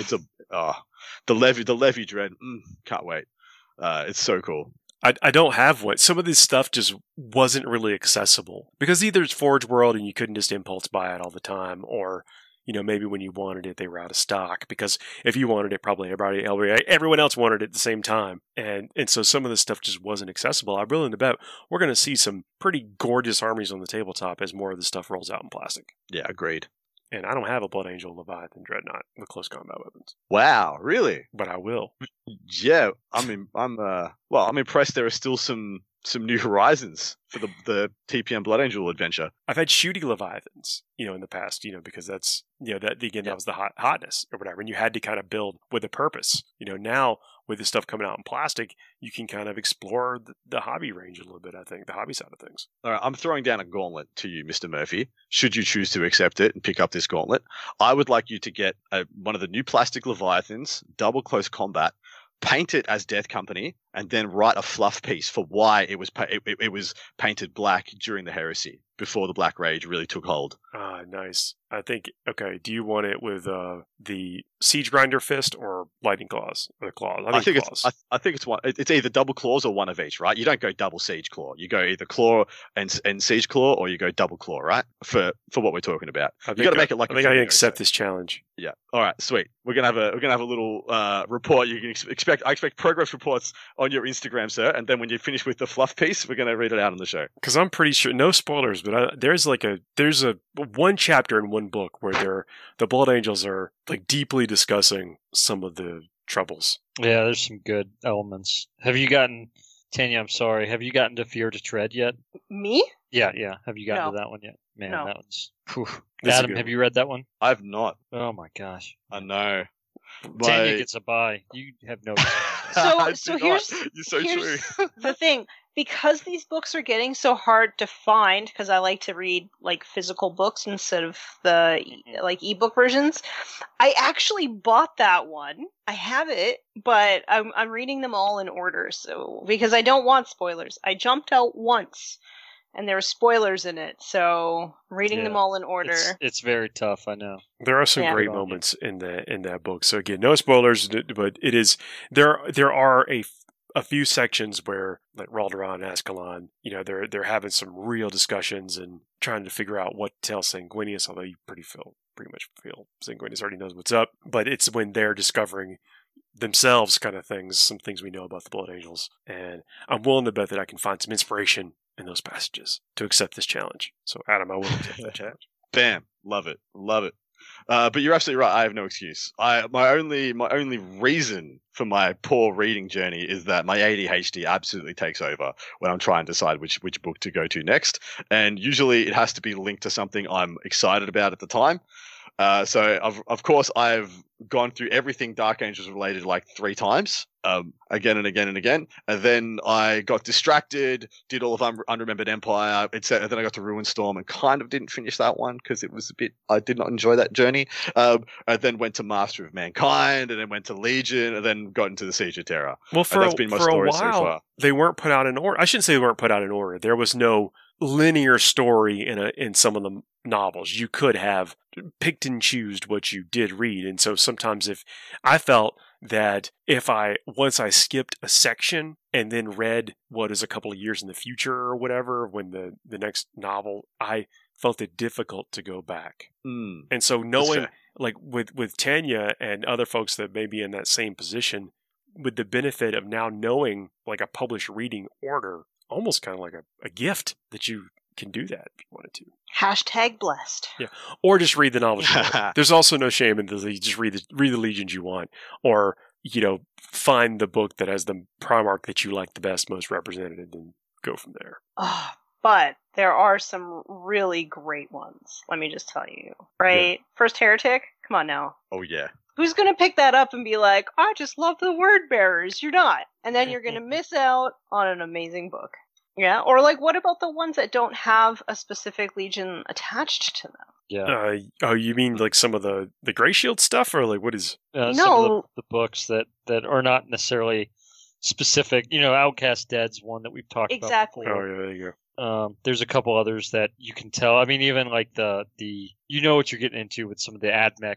oh, the levy, the levy dread. Mm, can't wait. Uh, it's so cool. I, I don't have one. Some of this stuff just wasn't really accessible because either it's Forge World and you couldn't just impulse buy it all the time, or you know maybe when you wanted it they were out of stock. Because if you wanted it, probably everybody, everyone else wanted it at the same time, and and so some of this stuff just wasn't accessible. I'm willing to bet we're going to see some pretty gorgeous armies on the tabletop as more of the stuff rolls out in plastic. Yeah, agreed. And I don't have a Blood Angel, Leviathan, Dreadnought with close combat weapons. Wow, really? But I will. Yeah, I mean, I'm uh, well, I'm impressed. There are still some some new horizons for the the T P M Blood Angel adventure. I've had shooty Leviathans, you know, in the past, you know, because that's you know that again Yeah. that was the hot hotness or whatever, and you had to kind of build with a purpose. You know, now with this stuff coming out in plastic, you can kind of explore the, the hobby range a little bit. I think the hobby side of things. All right, I'm throwing down a gauntlet to you, Mister Murphy. Should you choose to accept it and pick up this gauntlet, I would like you to get a, one of the new plastic Leviathans, double close combat, paint it as Death Company, and then write a fluff piece for why it was pa- it, it, it was painted black during the Heresy, before the Black Rage really took hold. Ah, nice. I think. Okay, do you want it with uh, the Siege Grinder fist or Lightning Claws? Or the claws? I think, I think claws. it's I, I think it's one. it- It's either double claws or one of each, right? You don't go double siege claw. You go either claw and and siege claw, or you go double claw, right? For for what we're talking about. I You think got to I- make it like I a think I can Flamingo accept set. this challenge. Yeah. All right. Sweet. We're gonna have a we're gonna have a little uh, report. You can ex- expect I expect progress reports on your Instagram, sir. And then when you finish with the fluff piece, we're gonna read it out on the show. Because I'm pretty sure, no spoilers, but I, there's like a there's a one chapter in one book where they're the Blood Angels are like deeply discussing some of the troubles. Yeah, there's some good elements. Have you gotten Tanya? I'm sorry. Have you gotten to Fear to Tread yet? Me? Yeah, yeah. Have you gotten No. to that one yet? Man, No. that one's. Whew. That's a Adam, good have one. you read that one? I've not. Oh my gosh. I know. Tanya My- gets a buy. You have no. So- I so do not. here's- You're so here's- true. The thing, because these books are getting so hard to find, because I like to read like physical books instead of the e- like ebook versions, I actually bought that one. I have it, but I'm I'm reading them all in order. So because I don't want spoilers, I jumped out once, and there were spoilers in it. So I'm reading Yeah. them all in order. It's, it's very tough. I know. There are some Yeah. great Good on you. moments in that in that book. So again, no spoilers, but it is there. There are a, a few sections where like Raldoran and Ascalon, you know, they're they're having some real discussions and trying to figure out what to tell Sanguinius. Although you pretty feel pretty much feel Sanguinius already knows what's up, but it's when they're discovering themselves kind of things, some things we know about the Blood Angels, and I'm willing to bet that I can find some inspiration in those passages to accept this challenge. So Adam, I will accept that challenge. Bam. Love it. Love it. Uh, but you're absolutely right. I have no excuse. I my only my only reason for my poor reading journey is that my A D H D absolutely takes over when I'm trying to decide which which book to go to next, and usually it has to be linked to something I'm excited about at the time. Uh, so of of course I've gone through everything Dark Angels related like three times, um, again and again and again, and then I got distracted, did all of Un- Unremembered Empire, et cetera. Then I got to Ruin Storm and kind of didn't finish that one because it was a bit. I did not enjoy that journey. Um, and then went to Master of Mankind, and then went to Legion, and then got into the Siege of Terror. Well, for, that's a, been my for a story so while, far. they weren't put out in order. I shouldn't say they weren't put out in order. There was no linear story in a in some of the novels. You could have picked and choose what you did read, and so sometimes if I felt that if I once I skipped a section and then read what is a couple of years in the future or whatever, when the the next novel, I felt it difficult to go back. Mm, And so that's knowing fair. like with with Tanya and other folks that may be in that same position, with the benefit of now knowing like a published reading order, almost kind of like a, a gift that you can do that if you wanted to, Hashtag blessed. or just read the novels. you want. There's also no shame in the le- just read the read the legions you want, or you know find the book that has the Primarch that you like the best, most represented, and go from there. Oh, but there are some really great ones. Let me just tell you, right? First Heretic. Come on now. Oh yeah. Who's going to pick that up and be like, I just love the word bearers? You're not. And then you're going to miss out on an amazing book. Yeah. Or, like, what about the ones that don't have a specific legion attached to them? Yeah. Uh, oh, you mean like some of the the Grey Shield stuff, or like what is? Uh, No. Some of the, the books that, that are not necessarily specific. You know, Outcast Dead's one that we've talked Exactly. about Oh, before. yeah, there you go. Um, there's a couple others that you can tell. I mean, even like the the you know what you're getting into with some of the AdMech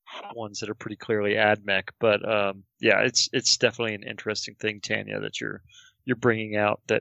ones that are pretty clearly AdMech. But um, yeah, it's it's definitely an interesting thing, Tanya, that you're you're bringing out. That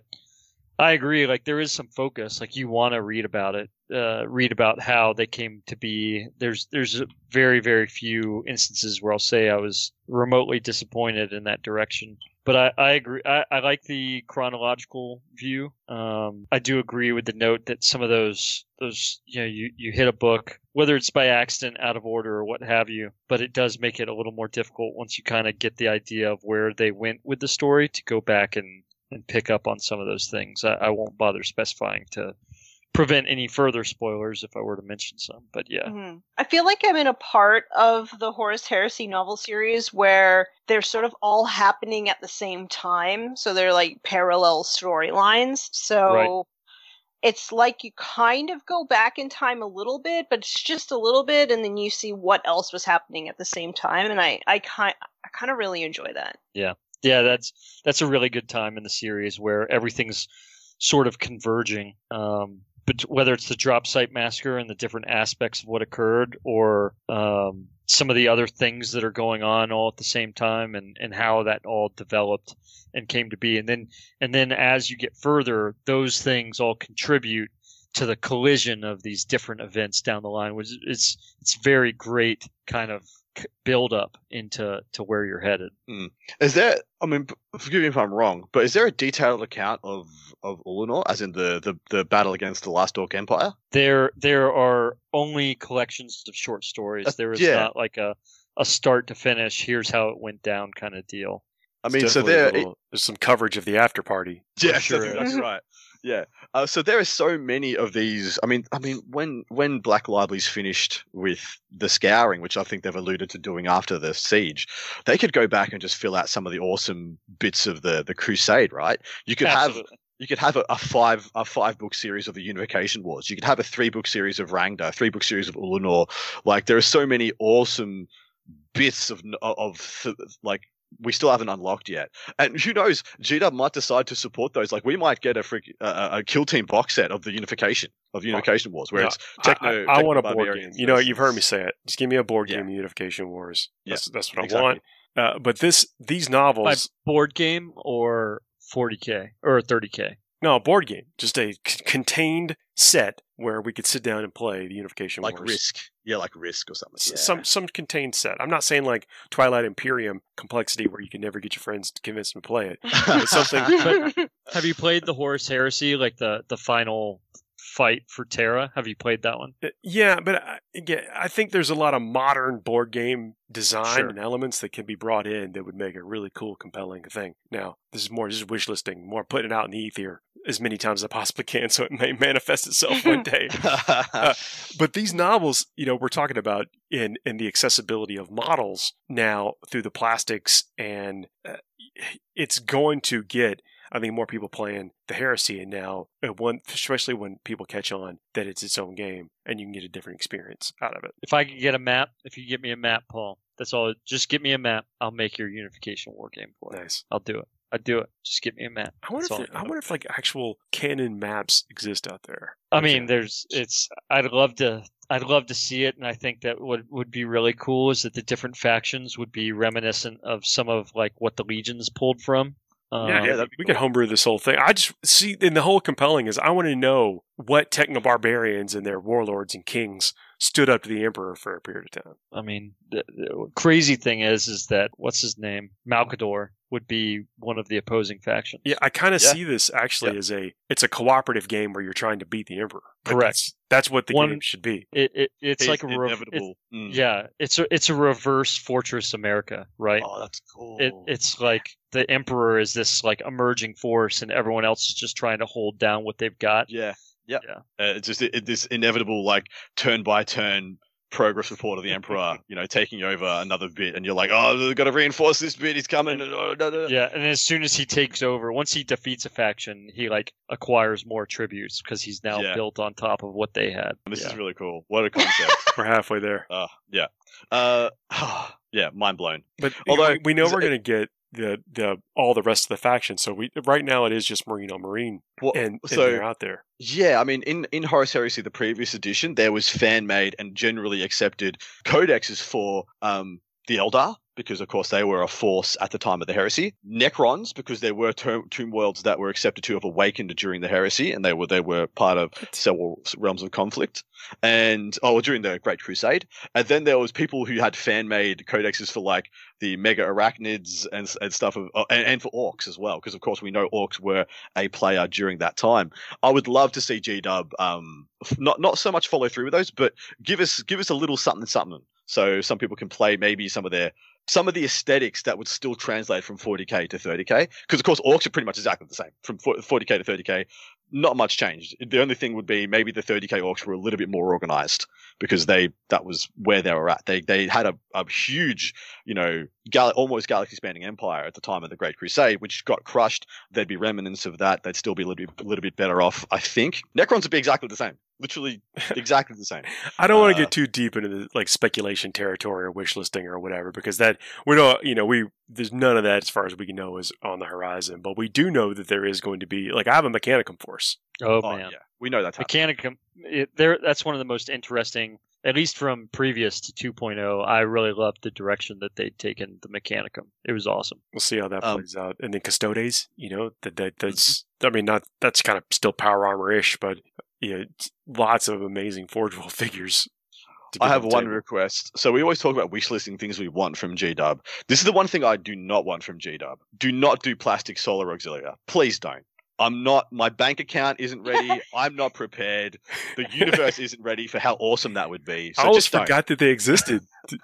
I agree. Like there is some focus. Like you want to read about it, uh, read about how they came to be. There's there's very very few instances where I'll say I was remotely disappointed in that direction. But I, I agree. I, I like the chronological view. Um, I do agree with the note that some of those, those you know, you, you hit a book, whether it's by accident, out of order, or what have you, but it does make it a little more difficult once you kind of get the idea of where they went with the story to go back and, and pick up on some of those things. I, I won't bother specifying to prevent any further spoilers if I were to mention some, but yeah. Mm-hmm. I feel like I'm in a part of the Horus Heresy novel series where they're sort of all happening at the same time, so they're like parallel storylines. So Right. It's like you kind of go back in time a little bit, but it's just a little bit, and then you see what else was happening at the same time, and I, I kind, I kind of really enjoy that. Yeah, yeah, that's that's a really good time in the series where everything's sort of converging. Um, but whether it's the drop site massacre and the different aspects of what occurred, or um, some of the other things that are going on all at the same time, and, and how that all developed and came to be, and then and then as you get further, those things all contribute to the collision of these different events down the line, which it's it's very great kind of build up into to where you're headed. Mm. Is there? I mean, forgive me if I'm wrong, but is there a detailed account of of Ullanor, as in the, the, the battle against the Last Orc Empire? There there are only collections of short stories. Uh, there is yeah. not like a a start to finish. Here's how it went down kind of deal. I mean, It's so definitely a there. little- there's some coverage of the after party. Yeah, sure that's is. exactly right. Yeah. Uh, so there are so many of these. I mean, I mean, when when Black Library's finished with the scouring, which I think they've alluded to doing after the siege, they could go back and just fill out some of the awesome bits of the the Crusade. Right? You could have. Absolutely. You could have a, a five a five book series of the Unification Wars. You could have a three book series of Rangda, a three book series of Ullanor. Like there are so many awesome bits of of like we still haven't unlocked yet. And who knows, G-Dub might decide to support those. Like we might get a freak, uh, a Kill Team box set of the Unification of the Unification Wars, where No, it's techno. I, I, I techno want a board game. barbarians You know, versus- you've heard me say it. Just give me a board Yeah. game, Unification Wars. That's, that's what exactly. I want. Uh, but this these By novels, board game or forty K or thirty K. no, a board game, just a c- contained set where we could sit down and play the Unification like Wars. Risk, yeah, like Risk or something. S- Yeah. Some some contained set. I'm not saying like Twilight Imperium complexity where you can never get your friends to convince them to play it. It's something. But have you played the Horus Heresy, like the the final fight for Terra? Have you played that one? Uh, Yeah, but I, again, I think there's a lot of modern board game design Sure. and elements that can be brought in that would make a really cool, compelling thing. Now, this is more just wish listing, more putting it out in the ether as many times as I possibly can so it may manifest itself one day. Uh, but these novels, you know, we're talking about in, in the accessibility of models now through the plastics, and uh, it's going to get, I think, more people playing the Heresy, and now, uh, one, especially when people catch on that it's its own game and you can get a different experience out of it. If I could get a map, if you get me a map, Paul, that's all. Just get me a map. I'll make your Unification war game for you. Nice. I'll do it. I'd do it. Just get me a map. I wonder That's if all there, I I'm wonder if like actual canon maps exist out there. I mean, there's it's. I'd love to. I'd love to see it, and I think that what would be really cool is that the different factions would be reminiscent of some of like what the legions pulled from. Um, Yeah, yeah, that'd be we cool. could homebrew this whole thing. I just see, and the whole compelling is I want to know what techno barbarians and their warlords and kings stood up to the emperor for a period of time. I mean, the, the crazy thing is, is that what's his name, Malkador, would be one of the opposing factions. Yeah, I kind of Yeah. see this actually Yeah. as a it's a cooperative game where you're trying to beat the emperor. But Correct. That's, that's what the One- game should be. It, it it's It's like a rev- inevitable. it- Mm. yeah, it's a it's a reverse Fortress America, right? Oh, that's cool. It, it's like the emperor is this like emerging force, and everyone else is just trying to hold down what they've got. Yeah, yeah. Yeah. Uh, it's just it, this inevitable like turn by turn progress report of the emperor. You know, taking over another bit, and you're like, oh, we've got to reinforce this bit. He's coming. Oh, no, no. Yeah, and as soon as he takes over, once he defeats a faction, he like acquires more tributes because he's now Yeah. built on top of what they had. This yeah. is really cool. What a concept. We're halfway there. uh, yeah. Uh, yeah. Mind blown. But Although- we, we know is we're it- going to get the the all the rest of the factions. So we right now it is just Marine on Marine, Well, and, and so they're out there. yeah, I mean, in in Horus Heresy, the previous edition, there was fan made and generally accepted codexes for um the Eldar, because of course they were a force at the time of the heresy. Necrons, because there were tomb, tomb worlds that were accepted to have awakened during the heresy, and they were they were part of several realms of conflict. And oh, during the Great Crusade. And then there was people who had fan made codexes for like the mega arachnids and and stuff, of, uh, and, and for orcs as well, because of course we know orcs were a player during that time. I would love to see G Dub um not not so much follow through with those, but give us give us a little something something. So some people can play maybe some of their some of the aesthetics that would still translate from forty K to thirty K. Because of course orcs are pretty much exactly the same from forty K to thirty K. Not much changed. The only thing would be maybe the thirty K orcs were a little bit more organized, because they that was where they were at. They they had a, a huge, you know, gal- almost galaxy spanning empire at the time of the Great Crusade, which got crushed. There'd be remnants of that. They'd still be a little bit, a little bit better off, I think. Necrons would be exactly the same. Literally exactly the same. I don't want to Uh, get too deep into the like speculation territory or wish listing or whatever, because that we don't, you know, we there's none of that as far as we can know is on the horizon. But we do know that there is going to be, like, I have a Mechanicum force. Oh, Oh, man. yeah, we know that's happening. Mechanicum, it, there, that's one of the most interesting, at least from previous to two point oh. I really loved the direction that they'd taken the Mechanicum. It was awesome. We'll see how that Um, plays out. And then Custodes, you know, that, that that's I mean, not that's kind of still power armor ish, but yeah, it's lots of amazing forgeable figures. to I get have on the one table. request. So we always talk about wish listing things we want from G Dub. This is the one thing I do not want from G Dub. Do not do plastic solar auxilia. Please don't. I'm not. My bank account isn't ready. I'm not prepared. The universe isn't ready for how awesome that would be. So I almost just don't. forgot that they existed.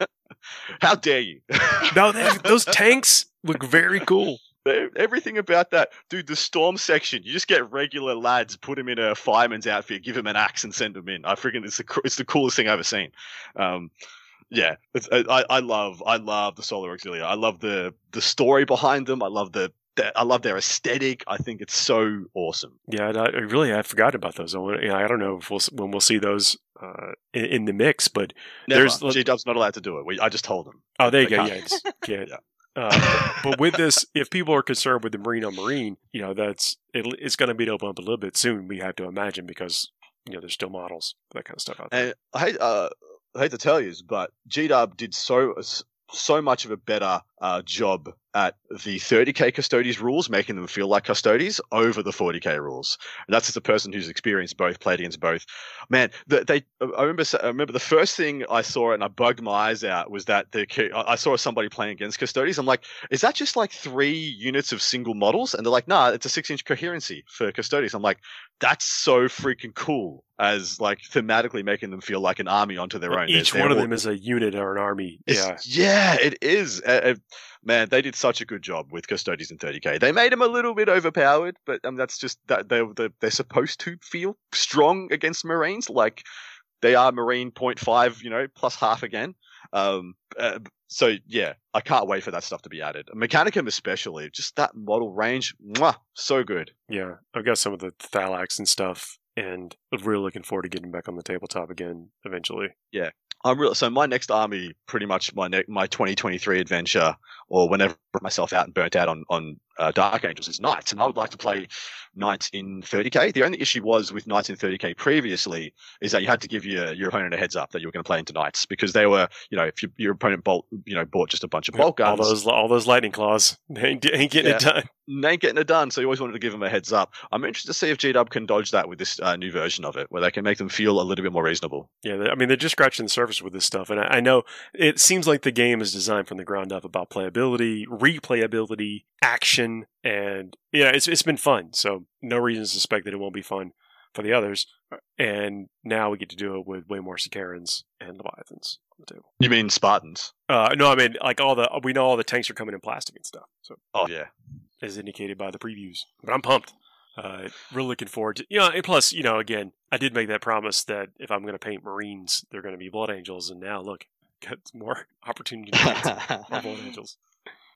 How dare you? No, they, those tanks look very cool. Everything about that, dude. The storm section, you just get regular lads, put them in a fireman's outfit, give them an axe, and send them in. I freaking it's the it's the coolest thing I've ever seen. Um, yeah, it's, I I love I love the Solar Auxilia. I love the the story behind them. I love the, the I love their aesthetic. I think it's so awesome. Yeah, I, I really I forgot about those. I, want- yeah, I don't know if we'll, when we'll see those uh, in, in the mix, but Never. There's- G Dub's not allowed to do it. We, I just told them. oh, there you They go. can't. Yeah, just can't. Yeah. Uh, but with this, if people are concerned with the Marine on Marine, you know, that's it, it's going to be to open up a little bit soon. We have to imagine, because you know there's still models, that kind of stuff out there. And I hate, uh, I hate to tell you, but G Dub did so so much of a better uh, job at the thirty K Custodes rules, making them feel like Custodes, over the forty K rules. And that's as a person who's experienced both, played against both. Man, the, they. I remember. I remember the first thing I saw, and I bugged my eyes out, was that the I saw somebody playing against Custodes. I'm like, is that just like three units of single models? And they're like, nah, it's a six-inch coherency for Custodes. I'm like, that's so freaking cool. As like thematically making them feel like an army onto their own. Each They're- one of they're them is a unit or an army. It's- Yeah, yeah, it is. Uh, uh, man, they did such a good job with Custodes in thirty K. They made them a little bit overpowered, but um, that's just that they they they're supposed to feel strong against Marines, like they are Marine point five, you know, plus half again. Um, uh, so yeah, I can't wait for that stuff to be added. Mechanicum especially, just that model range, mwah, so good. yeah. I've got some of the Thalax and stuff, and I'm really looking forward to getting back on the tabletop again eventually. I'm real. So my next army, pretty much my ne- my twenty twenty-three adventure, or whenever I put myself out and burnt out on on uh, Dark Angels, is Knights, and I would like to play Knights in thirty K. The only issue was with Knights in thirty K previously is that you had to give your your opponent a heads up that you were going to play into Knights, because they were, you know, if your your opponent bolt, you know, bought just a bunch of bolt all guns, those all those lightning claws, they ain't, ain't getting Yeah. it done. they ain't getting it done. So you always wanted to give them a heads up. I'm interested to see if G Dub can dodge that with this uh, new version of it, where they can make them feel a little bit more reasonable. Yeah, they- I mean, they're just scratching the surface with this stuff. And I, I know it seems like the game is designed from the ground up about playability, replayability, action, and yeah, it's it's been fun. So no reason to suspect that it won't be fun for the others. And now we get to do it with way more Sicarans and Leviathans on the table. You mean Spartans? Uh, no, I mean, like all the, we know all the tanks are coming in plastic and stuff. So Oh yeah. as indicated by the previews. But I'm pumped. Uh, really looking forward to, you know, and plus, you know, again, I did make that promise that if I'm going to paint Marines, they're going to be Blood Angels. And now look, got more opportunity to paint more Blood Angels.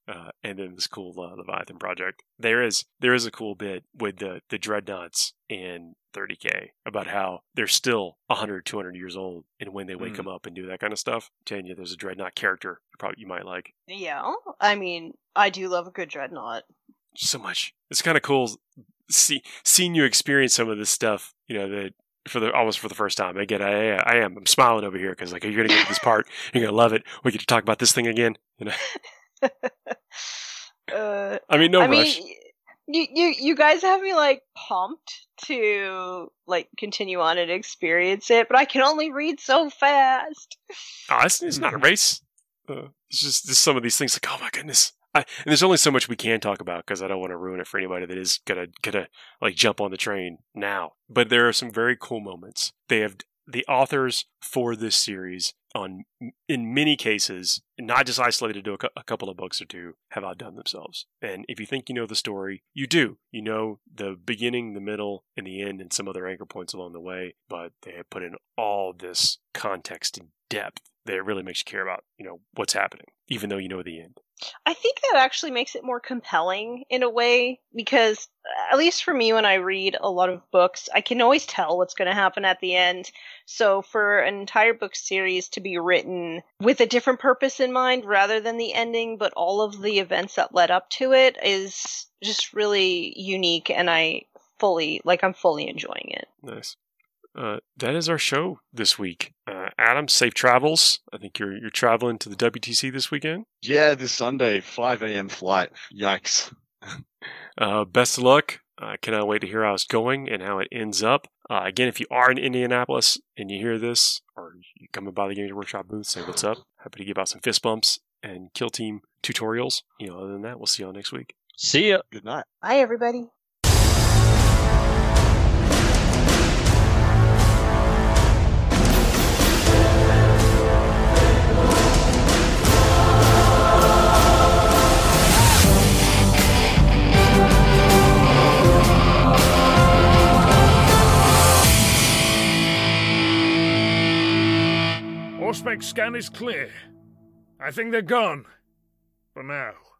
uh, and then this cool uh, Leviathan project. There is there is a cool bit with the the dreadnoughts in thirty K about how they're still one hundred, two hundred years old, and when they wake Mm. them up and do that kind of stuff. I'm telling you, there's a dreadnought character you probably you might like Yeah, I mean, I do love a good dreadnought. so much. It's kind of cool see, seeing you experience some of this stuff. You know that. For the almost for the first time. Again, I I am I'm smiling over here because like you're gonna get to this part, you're gonna love it. We get to talk about this thing again. You know, uh, I mean, no I rush. mean, you, you you guys have me like pumped to like continue on and experience it, but I can only read so fast. Oh, it's, it's not a race. Uh, it's just, just some of these things like, oh my goodness. I, and there's only so much we can talk about because I don't want to ruin it for anybody that is gonna gonna like jump on the train now. But there are some very cool moments. They have the authors for this series on in many cases, not just isolated to a, cu- a couple of books or two, have outdone themselves. And if you think you know the story, you do. You know the beginning, the middle, and the end, and some other anchor points along the way. But they have put in all this context and depth that really makes you care about, you know, what's happening, even though you know the end. I think that actually makes it more compelling in a way because, at least for me, when I read a lot of books, I can always tell what's going to happen at the end. So for an entire book series to be written with a different purpose in mind rather than the ending, but all of the events that led up to it is just really unique, and I fully, like, I'm fully enjoying it. Nice. Uh, that is our show this week. Uh, Adam, safe travels. I think you're you're traveling to the W T C this weekend. Yeah, this Sunday, five a.m. flight. Yikes. Uh, best of luck. I uh, cannot wait to hear how it's going and how it ends up. Uh, again, if you are in Indianapolis and you hear this, or you come by the Games Workshop booth, say what's up. Happy to give out some fist bumps and Kill Team tutorials. You know, other than that, we'll see y'all next week. See ya. Good night. Bye, everybody. Auspex scan is clear. I think they're gone. For now.